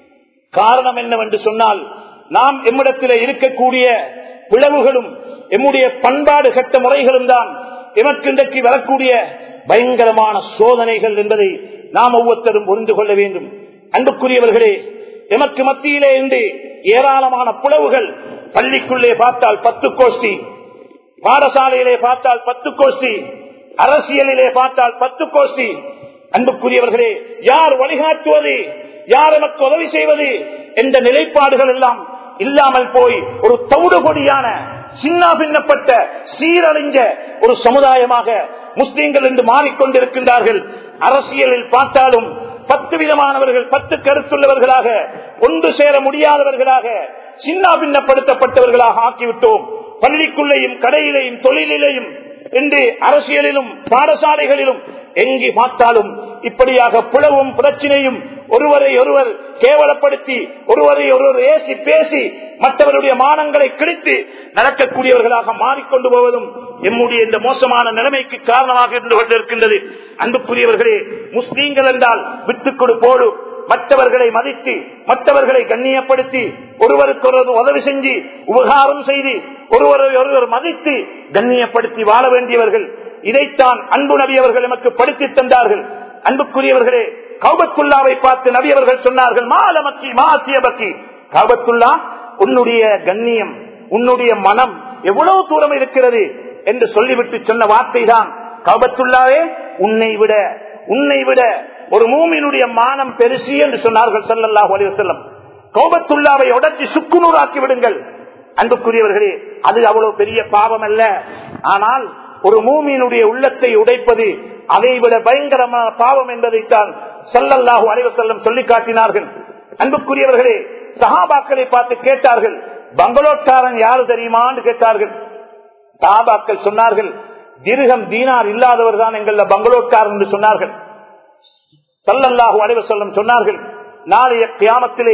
காரணம் என்னவென்று சொன்னால், நாம் எம்மிடத்திலே இருக்கக்கூடிய பிளவுகளும் எம்முடைய பண்பாடு கட்ட முறைகளும் தான் எமக்கு இன்றைக்கு வரக்கூடிய பயங்கரமான சோதனைகள் என்பதை நாம் ஒவ்வொருத்தரும் புரிந்து கொள்ள வேண்டும். அன்புக்குரியவர்களே, எமக்கு மத்தியிலே இருந்து ஏராளமான பிளவுகள், பள்ளிக்குள்ளே பார்த்தால் பத்து கோஷ்டி, பாடசாலையிலே பார்த்தால் பத்து கோஷ்டி, அரசியலிலே பார்த்தால் பத்து கோஷ்டி. அன்புக்குரியவர்களே, யார் வழிகாட்டுவது, யார் எமக்கு உதவி செய்வது என்ற நிலைப்பாடுகள் எல்லாம் இல்லாமல் போய் ஒரு தவிடு பொடியான சின்ன பின்னப்பட்ட சீரழிஞ்ச ஒரு சமுதாயமாக முஸ்லிம்கள் என்று மாறிக்கொண்டிருக்கின்றார்கள். அரசியலில் பார்த்தாலும் பத்து விதமானவர்கள், பத்து கருத்துள்ளவர்களாக, ஒன்று சேர முடியாதவர்களாக, சின்ன பின்னப்படுத்தப்பட்டவர்களாக ஆக்கிவிட்டோம். பள்ளிக்குள்ளேயும் கடையிலேயும் தொழிலிலேயும் என்று அரசியலிலும் பாடசாலைகளிலும் எங்கே பார்த்தாலும் இப்படியாக பிளவும் பிரச்சனையும், ஒருவரை ஒருவர் கேவலப்படுத்தி, ஒருவரை ஒருவர் ஏசி பேசி மற்றவருடைய மானங்களை கிழித்து நடக்கக்கூடியவர்களாக மாறிக்கொண்டு போவதும் எம்முடைய இந்த மோசமான நிலைமைக்கு காரணமாக இருந்து கொண்டிருக்கின்றது. அன்புக்குரியவர்களே, முஸ்லீம்கள் என்றால் விட்டுக் கொடுப்போடு மற்றவர்களை மதித்து, மற்றவர்களை கண்ணியப்படுத்தி, ஒருவருக்கு ஒருவர் உதவி செஞ்சு உபகாரம் செய்து ஒருவரை ஒருவர் மதித்து கண்ணியப்படுத்தி வாழ வேண்டியவர்கள். இதைத்தான் அன்பு நபி அவர்கள் நமக்கு படித்து தந்தார்கள். அன்புக்குரியவர்களே, கௌபத்துல்லாவை பார்த்து நபி அவர்கள் சொன்னார்கள், மாலமக்கி மாசியபக்கி, கௌபத்துல்லா, உன்னுடைய கண்ணியம், உன்னுடைய மனம் எவ்வளவு தூரம் இருக்கிறது என்று சொல்லிவிட்டு சொன்ன வார்த்தை தான், கௌபத்துல்லாவே, உன்னை விட உன்னை விட ஒரு மூமினுடைய மானம் பெருசி என்று சொன்னார்கள் ஸல்லல்லாஹு அலைஹி வஸல்லம். கௌபத்துல்லாவை உடைச்சி சுக்குநூறாக்கி விடுங்கள். அன்புக்குரியவர்களே, அது அவ்வளவு பெரிய பாவம் அல்ல. ஆனால் ஒரு மூமியினுடைய உள்ளத்தை உடைப்பது அதை விட பயங்கரமான பாவம் என்பதைத்தான் ஸல்லல்லாஹு அலைஹி வஸல்லம் சொல்லி காட்டினார்கள். அன்புக்குரியவர்களே, சஹாபாக்களை பார்த்து கேட்டார்கள், பங்களோட்காரன் யாரு தெரியுமான்னு கேட்டார்கள். சஹாபாக்கள் சொன்னார்கள், திர்ஹம் தீனார் இல்லாதவர் தான் எங்கள பங்களோட்காரர் என்று சொன்னார்கள். ஸல்லல்லாஹு அலைஹி வஸல்லம் சொன்னார்கள், நாளைய கியாமத்திலே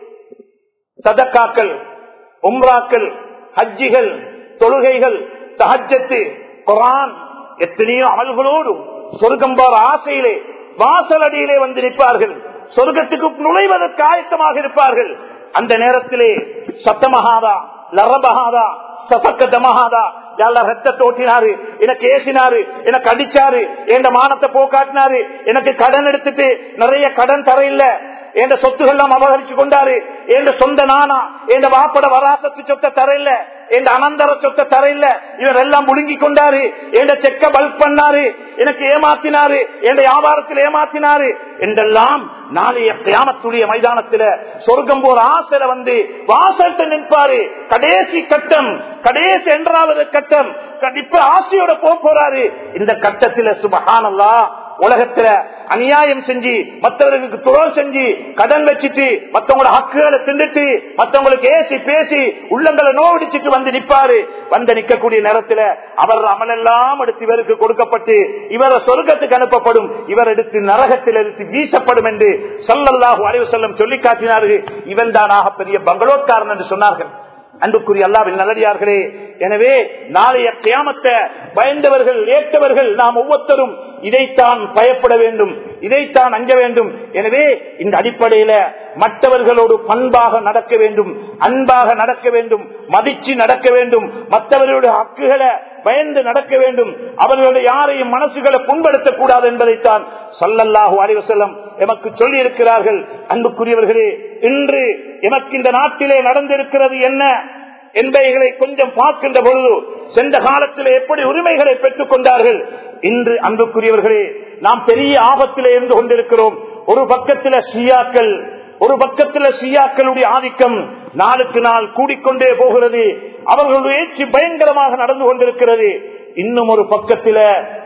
சதக்காக்கள், உம்ராக்கள், ஹஜ்ஜிகள், தொழுகைகள், தஹஜ்ஜத், குர்ஆன் எத்தனையோ அமல்களோடு சொர்க்கம் போற ஆசையிலே வாசலடியிலே வந்து நிற்பார்கள். சொர்க்கத்துக்கு நுழைவதற்கு ஆயத்தமாக இருப்பார்கள். அந்த நேரத்திலே சத்தமகாதா, லரபகாதா, சபக்கதமகாதா, யாழ்லா ரத்தத்தை ஓட்டினாரு, எனக்கு ஏசினாரு, எனக்கு அடிச்சாரு, என் மானத்தை போக்காட்டினாரு, எனக்கு கடன் எடுத்துட்டு நிறைய கடன் தர இல்ல, என் சொத்துகள் எல்லாம் அபகரிச்சு கொண்டாரு, என் சொந்த நானா என் வாப்பட வராசத்து சொத்தை தர இல்ல, என் அனந்தர சொத்தை தர இல்ல, இவர் எல்லாம் முழுங்கி கொண்டாரு, என் செக்க பல்க் பண்ணாரு, எனக்கு ஏமாத்தினாரு, என் வியாபாரத்தில் ஏமாத்தினாரு என்றெல்லாம் நாளைய கியாமத்துடைய மைதானத்தில சொர்க்கம் போற ஆசையில வந்து வாசல்கிட்ட நிற்பாரு. கடைசி கட்டம், கடைசி என்றாவது கட்டம், இப்ப ஆசையோட போறாரு. இந்த கட்டத்தில சுப்ஹானல்லாஹ், உலகத்துல அநியாயம் செஞ்சு மற்றவர்களுக்கு துரோகம் செஞ்சு கடன் வச்சுட்டு மற்றவங்களோட ஹக்குகளை திண்டுட்டு மற்றவங்களுக்கு ஏசி பேசி உள்ளங்களை நோவடிச்சுட்டு வந்து நிற்பாரு. வந்து நிற்கக்கூடிய நேரத்துல அவர் அமலெல்லாம் எடுத்து இவருக்கு கொடுக்கப்பட்டு இவரை சொர்க்கத்துக்கு அனுப்பப்படும், இவர் எடுத்து நரகத்தில் எடுத்து வீசப்படும் என்று ஸல்லல்லாஹு அலைஹி வஸல்லம் சொல்லி காட்டினார்கள். இவன் தானாக பெரிய பங்களோட்காரன் என்று சொன்னார்கள். அன்புக்குரிய அல்லாஹ்வின் நல்லடியார்களே, எனவே நாளைய கியாமத்தை பயந்தவர்கள், ஏற்றவர்கள் நாம் ஒவ்வொருத்தரும் இதைத்தான் பயப்பட வேண்டும், இதைத்தான் அஞ்ச வேண்டும். எனவே இந்த அடிப்படையில மற்றவர்களோடு பண்பாக நடக்க வேண்டும், அன்பாக நடக்க வேண்டும், மதிச்சு நடக்க வேண்டும், மற்றவர்களுடைய ஹக்குகளை பயந்து நடக்க வேண்டும், அவர்களுடைய யாரையும் மனசுகளை புண்படுத்தக் கூடாது என்பதைத்தான் ஸல்லல்லாஹு அலைஹி வஸல்லம் எமக்கு சொல்லி இருக்கிறார்கள். அன்புக்குரியவர்களே, இன்று எமக்கு இந்த நாட்டிலே நடந்திருக்கிறது என்ன என்பவைகளை கொஞ்சம் பார்க்கின்ற பொழுது சென்ற காலத்தில் எப்படி உரிமைகளை பெற்றுக் கொண்டார்கள், இன்று அன்புக்குரியவர்களே நாம் பெரிய ஆபத்திலே இருந்து கொண்டிருக்கிறோம். ஒரு பக்கத்தில் ஷியாக்கள், ஒரு பக்கத்தில் ஷியாக்களுடைய ஆதிக்கம் நாளுக்கு நாள் கூடிக்கொண்டே போகிறது, அவர்களுடைய ஏற்றி பயங்கரமாக நடந்து கொண்டிருக்கிறது. இன்னும் ஒரு பக்கத்தில்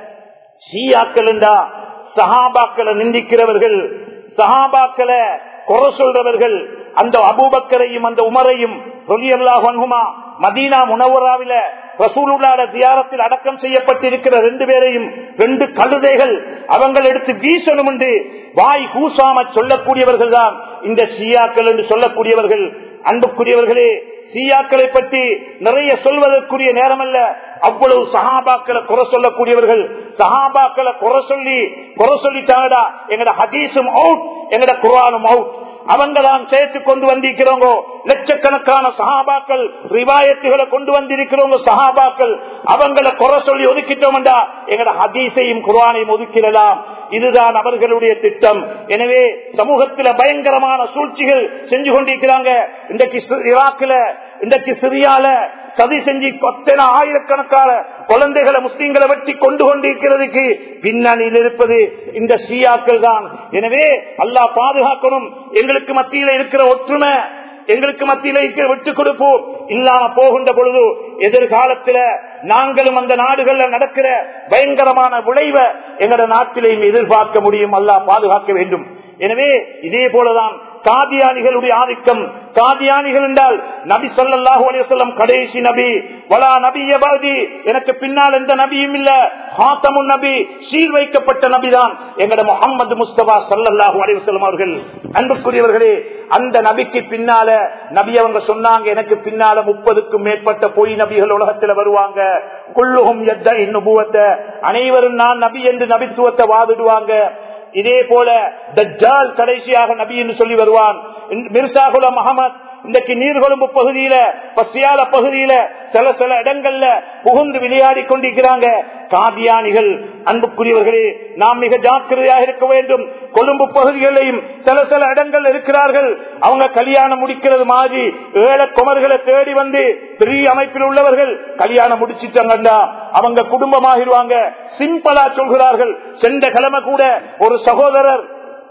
ஷியாக்கள் என்றா சஹாபாக்களை நிந்திக்கிறவர்கள், சஹாபாக்களை குறை சொல்றவர்கள், அந்த அபூபக்கரையும் அந்த உமரையும் ரலியல்லாஹு அன்ஹுமா மதீனா முனவராவில ரசூலுல்லாஹ் ஜியாரத்தில் அடக்கம் செய்யப்பட்டிருக்கிற ரெண்டு பேரையும் ரெண்டு கழுதைகள் அவங்கள் எடுத்து வீசணும் என்று வாய் கூசாம சொல்லக்கூடியவர்கள் தான் இந்த ஷியாக்கள் என்று சொல்லக்கூடியவர்கள். அன்புக்குரியவர்களே, ஷியாக்களை பற்றி நிறைய சொல்வதற்குரிய நேரம் அல்ல. அவ்வளவு சஹாபாக்களை குறை சொல்லக்கூடியவர்கள், சஹாபாக்களை குறை சொல்லி குறை சொல்லிட்டாங்கடா எங்கட ஹதீஸும் அவுட், எங்கட குர்ஆனும் அவுட். அவங்க தான் சேர்த்து கொண்டு வந்திருக்கிறோங்க. லட்சக்கணக்கான சஹாபாக்கள் ரிவாயத்துகளை கொண்டு வந்திருக்கிறோங்க. சஹாபாக்கள் அவங்களை குறை சொல்லி ஒதுக்கிட்டோம்டா எங்கட ஹதீஸையும் குர்ஆனையும் ஒதுக்கிடலாம். இதுதான் அவர்களுடைய திட்டம். எனவே சமூகத்தில் பயங்கரமான சூழ்ச்சிகள் செஞ்சு கொண்டிருக்கிறாங்க. இன்றைக்கு ஈராக்ல, இன்றைக்கு சிரியால சதி செஞ்சு கொத்தன ஆயிரக்கணக்கான குழந்தைகளை முஸ்லீம்களை வெட்டி கொண்டு கொண்டிருக்கிறதுக்கு பின்னணியில் இருப்பது இந்த ஷியாக்கள் தான். எனவே அல்லாஹ் பாதுகாக்கணும். எங்களுக்கு மத்தியில் இருக்கிற ஒற்றுமை, எங்களுக்கு மத்தியில் இருக்கிற விட்டு கொடுப்போம் இல்லாம போகின்ற பொழுது எதிர்காலத்தில் நாங்களும் அந்த நாடுகள்ல நடக்கிற பயங்கரமான விளைவை எங்களோட நாட்டிலையும் எதிர்பார்க்க முடியும். அல்லாஹ் பாதுகாக்க வேண்டும். எனவே இதே போலதான் காதியானிகளுடைய ஆதிக்கம். காதியானிகள் என்றால் நபி ஸல்லல்லாஹு அலைஹி வஸல்லம் கடைசி நபி, வலா நபிய பஅதி, எனக்கு பின்னால் எந்த நபியும் இல்ல, ஹாத்தமுன் நபி, சீல் வைக்கப்பட்ட நபிதான் எங்கட முஹம்மது முஸ்தபா ஸல்லல்லாஹு அலைஹி வஸல்லம் அவர்கள். அன்புக்குரியவர்களே, அந்த நபிக்கு பின்னால நபி அவங்க சொன்னாங்க, எனக்கு பின்னால முப்பதுக்கும் மேற்பட்ட பொய் நபிகள் உலகத்தில் வருவாங்க. குல்லுஹும் யத்தஇ நுபுவத்த, அனைவரும் நான் நபி என்று நபித்துவத்தை வாதிடுவாங்க. இதே போல தஜ்ஜால் கடைசியாக நபி என்று சொல்லி வருவான். மிர்சா குலாம் அஹமத் இன்றைக்கு நீர்கொழும்பு பகுதியில, பசியால பகுதியில சில சில இடங்கள்ல புகுந்து விளையாடி கொண்டிருக்கிறாங்க காதியானிகள். அன்புக்குரியவர்களே, நாம் மிக ஜாக்கிரதையாக இருக்க வேண்டும். கொழும்பு பகுதிகளையும் சில சில இடங்கள் இருக்கிறார்கள். அவங்க கல்யாணம் முடிக்கிறது மாதிரி ஏழை குமர்களை தேடி வந்து பெரிய அமைப்பில் உள்ளவர்கள் கல்யாணம் முடிச்சிட்டாங்கண்டா அவங்க குடும்பமாகிடுவாங்க. சிம்பிளா சொல்கிறார்கள். சென்ற கிழமை கூட ஒரு சகோதரர்,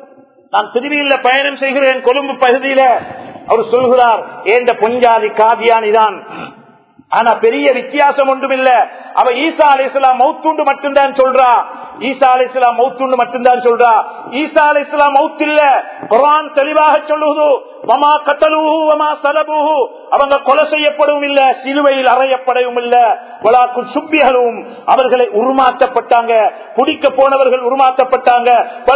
நான் திருவியில பயணம் செய்கிறேன் கொழும்பு பகுதியில, அவர் சொல்கிறார், ஏந்த பொஞ்சாதி காதியானி தான், ஆனா பெரிய வித்தியாசம் ஒன்றும் இல்ல. அவ ஈசா அலைஹிஸ்ஸலாம் மௌத்துண்டு மட்டும்தான் சொல்றா. ஈசா அலைஹிஸ்ஸலாம் மௌத்துண்டு மட்டும்தான் சொல்றா. ஈசா அலைஹிஸ்ஸலாம் மௌத் இல்ல. குர்ஆன் தெளிவாக சொல்லுது, வமா கதலுஹு வமா ஸலபுஹு, அவங்க கொலை செய்யப்படவும் இல்ல, சிலுவையில் அறையப்படவும் இல்ல. வலாக்கு சுப்பிகளும் அவர்களை உருமாற்றப்பட்டாங்க, பிடிக்க போனவர்கள் உருமாற்றப்பட்டாங்க.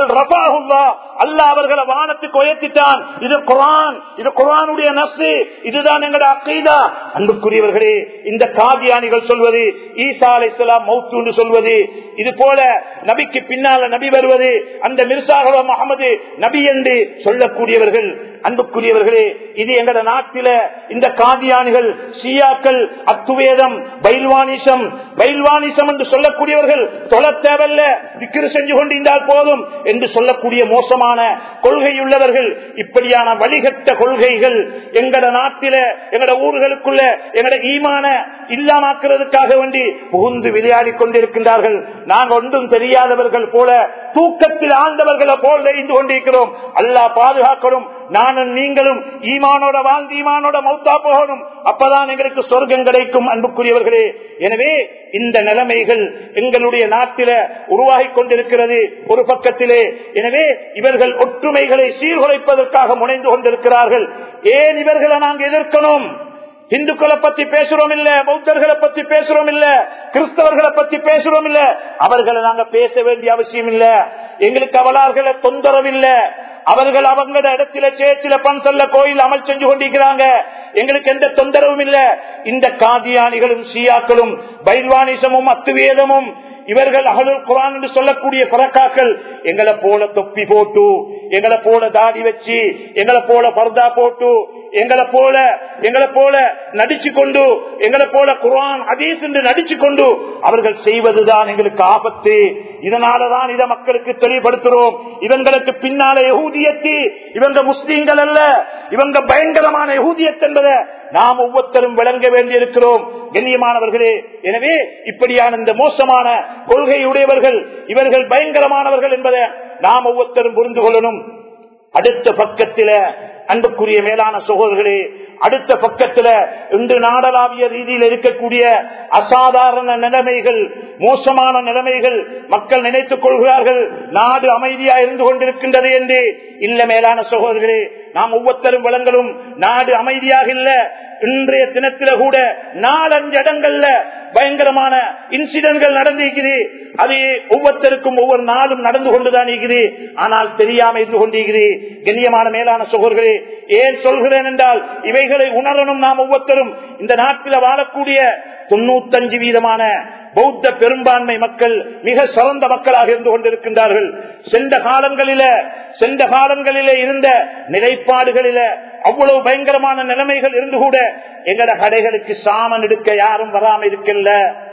அல்லாஹ் அவர்களை வானத்துக்கு உயர்த்திட்டான். இது குர்ஆன், இது குர்ஆனுடைய நஸ்ஸு, இதுதான் எங்களுடைய அகீதா. அன்புக்குரியவர்களே, இந்த காதியானிகள் சொல்வது ஈசா அலைஹிஸ்ஸலாம் மௌத் என்று சொல்வது, இது போல நபிக்கு பின்னால நபி வருவது, அந்த மிர்சாஹ முஹம்மது நபி என்று சொல்லக்கூடியவர்கள். அன்புக்குரியவர்களே, இது எங்கட நாட்டில இந்த காதியானிகள், ஷியாக்கள், அத்துவேதம், பைல்வானிசம் பைல்வானிசம் என்று சொல்லக்கூடியவர்கள் தொழ தேவையில்ல, திக்ர் செஞ்சு கொண்டிருந்தால் போதும் என்று சொல்லக்கூடிய மோசமான கொள்கையுள்ளவர்கள். இப்படியான வழிகட்ட கொள்கைகள் எங்கட நாட்டில, எங்கட ஊர்களுக்குள்ள எங்கட ஈமான இல்லாமாக்குறதுக்காக வேண்டி புகுந்து விளையாடி கொண்டிருக்கின்றார்கள். நாங்கள் ஒன்றும் தெரியாதவர்கள் போல, தூக்கத்தில் ஆழ்ந்தவர்களை போல் தெரிந்து கொண்டிருக்கிறோம். அல்லாஹ் பாதுகாக்கணும். நானும் நீங்களும் ஈமானோட வாழ்ந்து ஈமானோட மௌத்தா போகணும், அப்பதான் எங்களுக்கு சொர்க்கம் கிடைக்கும். அன்புக்குரியவர்களே, எனவே இந்த நிலைமைகள் எங்களுடைய நாட்டில உருவாகி கொண்டிருக்கிறது ஒரு பக்கத்திலே. எனவே இவர்கள் ஒற்றுமைகளை சீர்குலைப்பதற்காக முனைந்து கொண்டிருக்கிறார்கள். ஏன் இவர்களை நாங்கள் எதிர்க்கணும்? இந்துக்களை பத்தி பேசுறோம் இல்ல, பௌத்தர்களை பத்தி பேசுறோம் இல்ல, கிறிஸ்தவர்களை பத்தி பேசுறோம் இல்ல, அவர்களை நாங்க பேச வேண்டிய அவசியம் இல்ல. எங்களுக்கு அவளார்களை தொந்தரவில்ல. அவர்கள் அவங்களோட இடத்துல சேச்சில பன்சல்ல கோயில் அமல் செஞ்சு கொண்டிருக்கிறாங்க, எங்களுக்கு எந்த தொந்தரவும் இல்ல. இந்த காதியானிகளும் ஷியாக்களும் பைல்வானிசமும் அத்துவேதமும் இவர்கள் அஹ்லுல் குர்ஆன் என்று சொல்லக்கூடிய பரக்காக்கள் எங்களை போல தொப்பி போட்டு, எங்களை போல தாடி வச்சு, எங்களை போல பர்தா போட்டு, எங்களை போல எங்களை போல நடிச்சு கொண்டு, எங்களை போல குர்ஆன் ஹதீஸ் என்று நடிச்சு கொண்டு அவர்கள் செய்வதுதான் எங்களுக்கு ஆபத்து. இதனாலதான் இதை மக்களுக்கு தெளிவுபடுத்துறோம். இவங்களுக்கு பின்னால யஹூதியத்து, இவங்க முஸ்லீம்கள் அல்ல, இவங்க பயங்கரமான யஹூதியத் என்பதை நாம் ஒவ்வொருத்தரும் விளங்க வேண்டியிருக்கிறோம். கண்ணியமானவர்களே, எனவே இப்படியான இந்த மோசமான கொள்கையுடையவர்கள் இவர்கள் பயங்கரமானவர்கள் என்பதை நாம் ஒவ்வொருத்தரும் புரிந்து கொள்ளணும். அடுத்த பக்கத்தில அன்புக்குரிய மேலான சகோதரர்களே, அடுத்த பக்கத்துல இன்று நாடளாவிய ரீதியில் இருக்கக்கூடிய அசாதாரண நிலைமைகள், மோசமான நிலைமைகள், மக்கள் நினைத்துக் கொள்கிறார்கள் நாடு அமைதியா இருந்து கொண்டிருக்கின்றது என்று. இல்ல மேலான சகோதரர்களே, நாம் ஒவ்வொருத்தரும் வழங்கலும் நாடு அமைதியாக இல்ல. இன்றைய தினத்தில கூட நாலஞ்சு இடங்கள்ல பயங்கரமான இன்சிடென்ட்கள் நடந்திருக்கிறது. அது ஒவ்வொருத்தருக்கும் ஒவ்வொரு நாளும் நடந்து கொண்டுதான் இருக்கிறது, ஆனால் தெரியாம இருந்து கொண்டிருக்கிறது. கண்ணியமான மேலான சகோதரர்களே, ஏன் சொல்கிறேன் என்றால் இவைகளை உணரணும். நாம் ஒவ்வொருத்தரும் இந்த நாட்டில் வாழக்கூடிய தொண்ணூத்தஞ்சு வீதமான பௌத்த பெரும்பான்மை மக்கள் மிக சிறந்த மக்களாக இருந்து கொண்டிருக்கின்றார்கள். சென்ற காலங்களில சென்ற காலங்களிலே இருந்த நிலைப்பாடுகளில அவ்வளவு பயங்கரமான நிலைமைகள் இருந்து கூட எங்களோட கடைகளுக்கு சாமன் எடுக்க யாரும் வராம இருக்கல.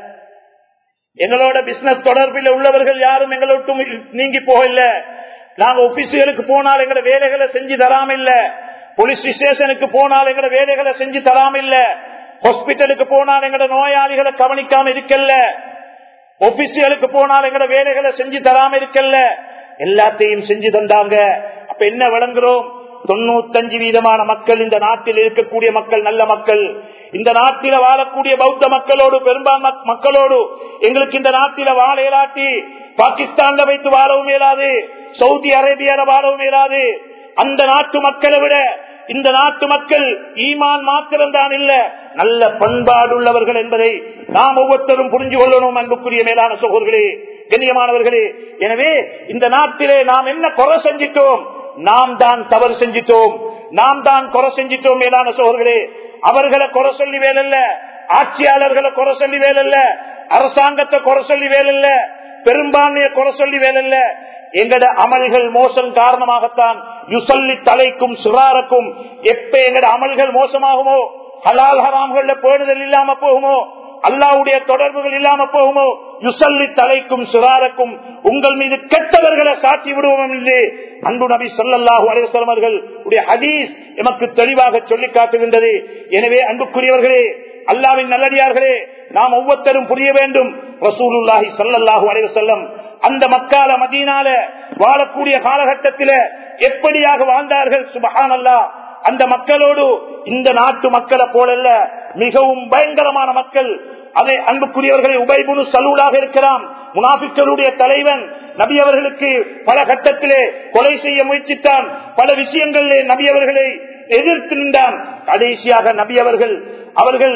எங்களோட பிசினஸ் தொடர்பில் உள்ளவர்கள் யாரும் எங்களோட்டு நீங்கி போகல. நாங்க ஆபீஸ்களுக்கு போனால் எங்களோட வேலைகளை செஞ்சு தராம இல்ல, போலீஸ் ஸ்டேஷனுக்கு போனால் எங்களோட வேலைகளை செஞ்சு தராம இல்ல, ஹாஸ்பிட்டலுக்கு போனால் எங்களோட நோயாளிகளை கவனிக்காம இருக்கல, ஆபீஸ்களுக்கு போனால் எங்களோட வேலைகளை செஞ்சு தராம இருக்கல, எல்லாத்தையும் செஞ்சு தந்தாங்க. அப்ப என்ன விளங்குறோம்? தொண்ணூத்தஞ்சு வீதமான மக்கள் இந்த நாட்டில் இருக்கக்கூடிய மக்கள் நல்ல மக்கள். இந்த நாட்டில வாழக்கூடிய பௌத்த மக்களோடு பெரும்பான்மை மக்களோடு எங்களுக்கு இந்த நாட்டில வாழ இயலாட்டி பாகிஸ்தான்ல வைத்து வாழவும் இயலாது, சவுதி அரேபியால வாழவும் இயலாது. அந்த நாட்டு மக்களை விட இந்த நாட்டு மக்கள் ஈமான் மாத்திரம்தான் இல்ல, நல்ல பண்பாடு உள்ளவர்கள் என்பதை நாம் ஒவ்வொருத்தரும் புரிஞ்சு கொள்ளணும். அன்புக்குரிய மேலான சகோதரர்களே, கண்ணியமானவர்களே, எனவே இந்த நாட்டிலே நாம் என்ன குறை செஞ்சிட்டோம்? நாம் தான் தவறு செஞ்சிட்டோம், நாம் தான் குறை செஞ்சிட்டோம். மேலான சகோதரர்களே, அவர்களை குறை சொல்லி வேலல்ல, ஆட்சியாளர்களை குறை சொல்லி வேலல்ல, அரசாங்கத்தை குறை சொல்லி வேலல்ல, பெரும்பான்மையை குறை சொல்லி வேலல்ல. எங்கட அமல்கள் மோசம் காரணமாகத்தான் யுசல்லி தலைக்கும் சுராருக்கும் எப்ப எங்கட அமல்கள் மோசமாகுமோ, ஹலால் ஹராம்கள பேணுதல் இல்லாம போகுமோ, அல்லாஹ்வுடைய தொடர்புகள் இல்லாம போகுமோ, யுசல்லி தலைக்கும் சுராருக்கும் உங்கள் மீது கெட்டவர்களை சாட்டி விடுவோம் என்று அன்பு நபி ஸல்லல்லாஹு அலைஹி வஸல்லம் அவர்கள் உடைய ஹதீஸ் எமக்கு தெளிவாக சொல்லி காட்டுகின்றது. எனவே அன்புக்குரியவர்களே, அல்லாஹ்வின் நல்லடியார்களே, நாம் ஒவ்வொருத்தரும் புரிய வேண்டும். ரசூலுல்லாஹி ஸல்லல்லாஹு அலைஹி வஸல்லம் அந்த மக்கால மதீனால வாழக்கூடிய காலகட்டத்தில் எப்படியாக வாழ்ந்தார்கள்? சுப்ஹானல்லாஹ். அந்த மக்களோடு இந்த நாட்டு மக்களை போலல்ல, மிகவும் பயங்கரமான மக்கள். அதை அன்புக்குரியவர்களை உபை இப்னு சலூலாக இருக்கிறான், முனாஃபிக்களுடைய தலைவன். நபி அவர்களுக்கு பல கட்டத்திலே கொலை செய்ய முயற்சித்தான். பல விஷயங்களிலே நபி அவர்களை எதிர்த்து நின்றான். கடைசியாக நபி அவர்கள் அவர்கள்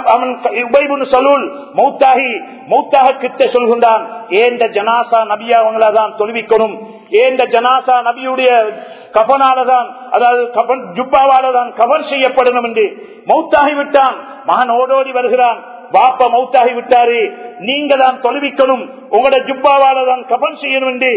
உபை இப்னு சலூல் மௌத்தாகி மௌத்தாக கிட்ட சொல்கின்றான், ஏண்ட ஜனாசா நபியா அவங்களாதான் தொழுவிக்கணும், ஏண்ட ஜனாசா நபியுடைய கபனாலதான், அதாவது கபன் ஜுப்பாவாலதான் கபன் செய்யப்படணும் என்று மௌத்தாகி விட்டான். மகன் ஓடோடி வருகிறான், பாப்பா மௌத்தாகி விட்டாரு, நீங்க தான் தொழுவிக்கணும், உங்களோட ஜுப்பாவாலதான் கபன் செய்யணும் என்று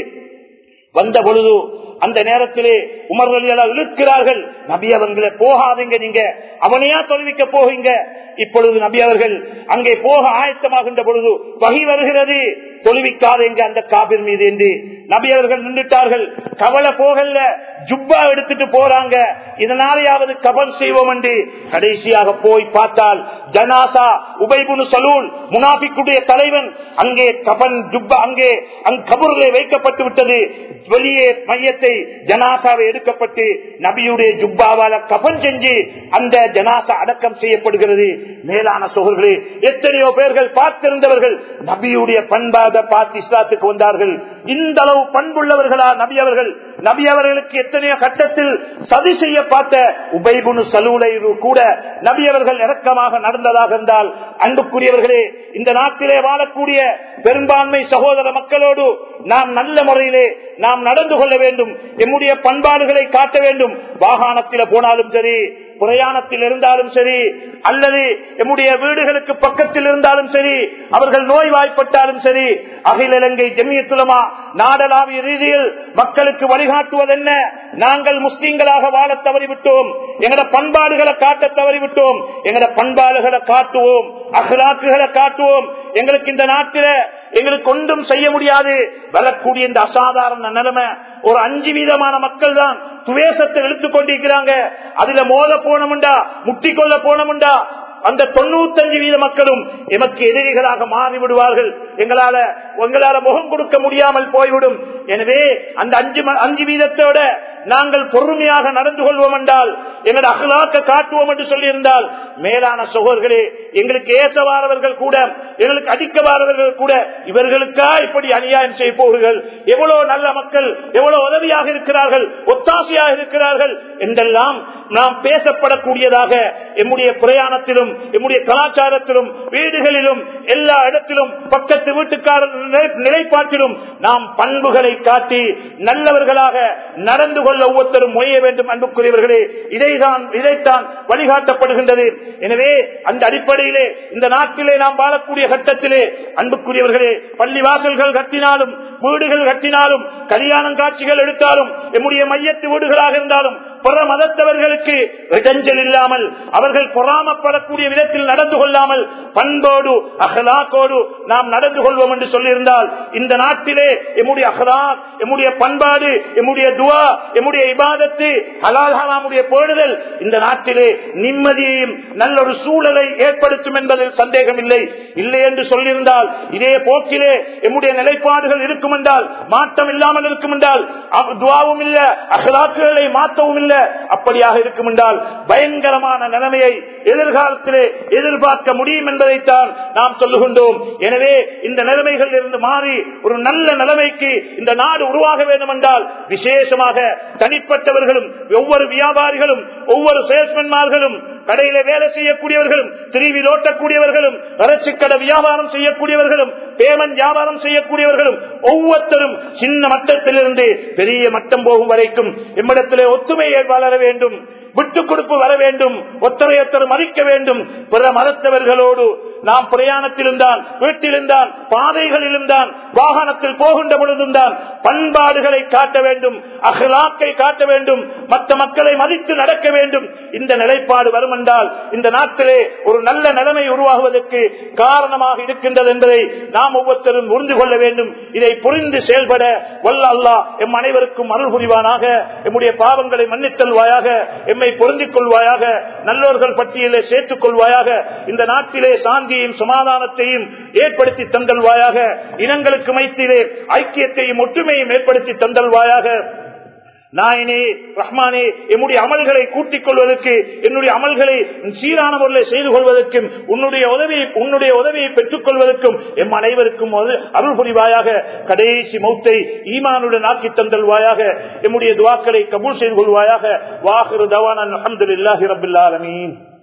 வந்த பொழுது அந்த நேரத்திலே உமர் ரலியல்லாஹு இழுக்கிறார்கள். நபி அவர்களே போகாதீங்க, நீங்க அவனையா தொழுவிக்க போவீங்க. இப்பொழுது நபி அவர்கள் அங்கே போக ஆயத்தமாகின்ற பொழுது வகி வருகிறது, தொழுவிக்காதீங்க அந்த காபிர் மீது என்று நபி அவர்கள் நின்றுட்டார்கள். கவலை போகல, ஜுப்பா எடுத்துட்டு போறாங்க, இதனாலேயாவது கபன் செய்வோம் என்று கடைசியாக போய் பார்த்தால் ஜனாசா உபை இப்னு சலூல் முனாஃபிக்குடைய தலைவன் அங்கே கபன் ஜுப்பா அங்கே கபூரிலே வைக்கப்பட்டு விட்டது. வெளியே மையத்தை ஜனாசாவை எடுக்கப்பட்டு நபியுடைய ஜுப்பாவால கபன் செஞ்சு அந்த ஜனாசா அடக்கம் செய்யப்படுகிறது. மேலான சகோதரர்களே, எத்தனையோ பேர்கள் பார்த்திருந்தவர்கள் நபியுடைய பண்பாத பார்த்து இஸ்லாத்துக்கு வந்தார்கள். இந்த அளவு பண்புள்ளவர்களா நபி அவர்கள்? நபி அவர்களுக்கு எத்தனையோ கட்டத்தில் சதி செய்ய பார்த்த உபை இப்னு சலூலை கூட நபி அவர்கள் இறக்கமாக நடந்ததாக இருந்தால், அன்புக்குரியவர்களே, இந்த நாட்டிலே வாழக்கூடிய பெரும்பான்மை சகோதர மக்களோடு நாம் நல்ல முறையிலே நாம் நடந்து கொள்ள வேண்டும், எம்முடைய பண்பாடுகளை காட்ட வேண்டும். வாகனத்தில் போனாலும் சரி, பிரயாணத்தில் இருந்தாலும் சரி, அல்லது எம்முடைய வீடுகளுக்கு பக்கத்தில் இருந்தாலும் சரி, அவர்கள் நோய்வாய்ப்பட்டாலும் சரி, அகில இலங்கை ஜமியத்துல் உலமா நாடளாவிய ரீதியில் மக்களுக்கு வழிகாட்டுவதென்ன? நாங்கள் முஸ்லிம்களாக வாழ தவறிவிட்டோம், எங்கட பண்பாடுகளை காட்ட தவறிவிட்டோம், எங்கட பண்பாடுகளை காட்டுவோம், அஹ்லாக்குகளை காட்டுவோம். எங்களுக்கு இந்த நாட்டில எங்களுக்கு ஒன்றும் செய்ய முடியாது. வரக்கூடிய இந்த அசாதாரண நிலைமை, ஒரு அஞ்சு வீதமான மக்கள் தான் துவேசத்தை இழுத்துக் கொண்டிருக்கிறாங்க. அதுல மோத போனமுண்டா, முட்டிக்கொள்ள போனமுண்டா, அந்த தொண்ணூத்தஞ்சு வீத மக்களும் எமக்கு எதிரிகளாக மாறிவிடுவார்கள். எங்களால உங்களால முகம் கொடுக்க முடியாமல் போய்விடும். எனவே அந்த அஞ்சு அஞ்சு வீதத்தோட நாங்கள் பொறுமையாக நடந்து கொள்வோம் என்றால், எங்களோட அகலாக்க காட்டுவோம் என்று சொல்லி இருந்தால், மேலான சகோதரர்களே, எங்களுக்கு ஏசவாரவர்கள் கூட, எங்களுக்கு அடிக்க வாரவர்கள் கூட இவர்களுக்கா இப்படி அநியாயம் செய்ய போகிறீர்கள், எவ்வளவு நல்ல மக்கள், எவ்வளவு உதவியாக இருக்கிறார்கள், ஒத்தாசையாக இருக்கிறார்கள் என்றெல்லாம் நாம் பேசப்படக்கூடியதாக எம்முடைய பிரயாணத்திலும் எம்முடைய கலாச்சாரத்திலும் வீடுகளிலும் எல்லா இடத்திலும் பக்கத்து வீட்டுக்காரர் நிலைப்பாட்டிலும் நாம் பண்புகளை காட்டி நல்லவர்களாக நடந்து கொள்ள ஒவ்வொருத்தரும் முயய வேண்டும். அன்புக்குரியவர்களே, இதைதான் இதைத்தான் வழிகாட்டப்படுகின்றது. எனவே அந்த அடிப்படையிலே இந்த நாட்டிலே நாம் வாழக்கூடிய கட்டத்திலே அன்புக்குரியவர்களே, பள்ளி வாசல்கள் கட்டினாலும், வீடுகள் கட்டினாலும், கல்யாணம் காட்சிகள் எடுத்தாலும், எம்முடைய மையத்து வீடுகளாக இருந்தாலும் பிற மதத்தவர்களுக்கு இடைஞ்சல் இல்லாமல், அவர்கள் பொறாமப்படக்கூடிய விதத்தில் நடந்து கொள்ளாமல் பண்போடு அஹ்லாக்கோடு நாம் நடந்து கொள்வோம் என்று சொல்லியிருந்தால், இந்த நாட்டிலே எம்முடைய அஹ்லாக், எம்முடைய பண்பாடு, எம்முடைய துஆ, எம்முடைய இபாதத்து, ஹலால் ஹராமுடைய பேணுதல் இந்த நாட்டிலே நிம்மதியையும் நல்ல ஒரு சூழலை ஏற்படுத்தும் என்பதில் சந்தேகம் இல்லை. இல்லை என்று சொல்லியிருந்தால், இதே போக்கிலே எம்முடைய நிலைப்பாடுகள் இருக்கும் என்றால், மாற்றம் இல்லாமல் இருக்கும் என்றால், துஆவும் இல்ல, அஹ்லாக்குகளை மாற்றவும் இல்ல, அப்படியாக இருக்கும் என்றால் பயங்கரமான நிலைமையை எதிர்காலத்திலே எதிர்பார்க்க முடியும் என்பதைத்தான் நாம் சொல்லுகின்றோம். எனவே இந்த நிலைமைகள் இருந்து மாறி ஒரு நல்ல நிலைமைக்கு இந்த நாடு உருவாக வேண்டும் என்றால், விசேஷமாக தனிப்பட்டவர்களும், ஒவ்வொரு வியாபாரிகளும், ஒவ்வொரு சேல்ஸ்மேன்மார்களும், கடையில வேலை செய்யக்கூடியவர்களும், திருவில் ஓட்டக்கூடியவர்களும், அரசுக்கடை வியாபாரம் செய்யக்கூடியவர்களும், பேமெண்ட் வியாபாரம் செய்யக்கூடியவர்களும், ஒவ்வொருத்தரும் சின்ன மட்டத்திலிருந்து பெரிய மட்டம் போகும் வரைக்கும் எம்மிடத்திலே ஒத்துமையை வளர வேண்டும், விட்டுக் கொடுப்பு வர வேண்டும், ஒத்தரையொத்தர் மதிக்க வேண்டும். பிற மதத்தவர்களோடு நாம் பிரயாணத்திலும் தான், வீட்டிலும் தான், பாதைகளிலும் தான், வாகனத்தில் போகின்ற பொழுதும் தான் பண்பாடுகளை காட்ட வேண்டும், அஹ்லாக்கை காட்ட வேண்டும், மற்ற மக்களை மதித்து நடக்க வேண்டும். இந்த நிலைப்பாடு வரும் என்றால் இந்த நாட்டிலே ஒரு நல்ல நிலைமை உருவாகுவதற்கு காரணமாக இருக்கின்றது என்பதை நாம் ஒவ்வொருத்தரும் புரிந்து கொள்ள வேண்டும். இதை புரிந்து செயல்பட வல்ல அல்லாஹ் எம் அனைவருக்கும் அருள் புரிவானாக. எம்முடைய பாவங்களை மன்னித்தல்வாயாக, எம்மை பொருந்திக் கொள்வாயாக, நல்லோர்கள் பட்டியலை சேர்த்துக் கொள்வாயாக. இந்த நாட்டிலே சாந்தியையும் சமாதானத்தையும் ஏற்படுத்தி தந்தல்வாயாக. இனங்களுக்கு மைத்திலே ஐக்கியத்தையும் ஒற்றுமையும் ஏற்படுத்தி தந்தல்வாயாக. நாயனே ரஹ்மானே, என்னுடைய அமல்களை கூட்டிக் கொள்வதற்கு, என்னுடைய அமல்களை சீரான முறையில் செய்து கொள்வதற்கும், உன்னுடைய உதவியை உன்னுடைய உதவியை பெற்றுக் கொள்வதற்கும் எம் அனைவருக்கும் அருள் புரிவாயாக. கடைசி மௌத்தை ஈமானுடன் ஆக்கி தந்தல்வாயாக. எம்முடைய துஆக்களை கபூல் செய்து கொள்வாயாக. வாஹிரு தவானா அல்ஹம்துலில்லாஹி ரப்பில் ஆலமீன்.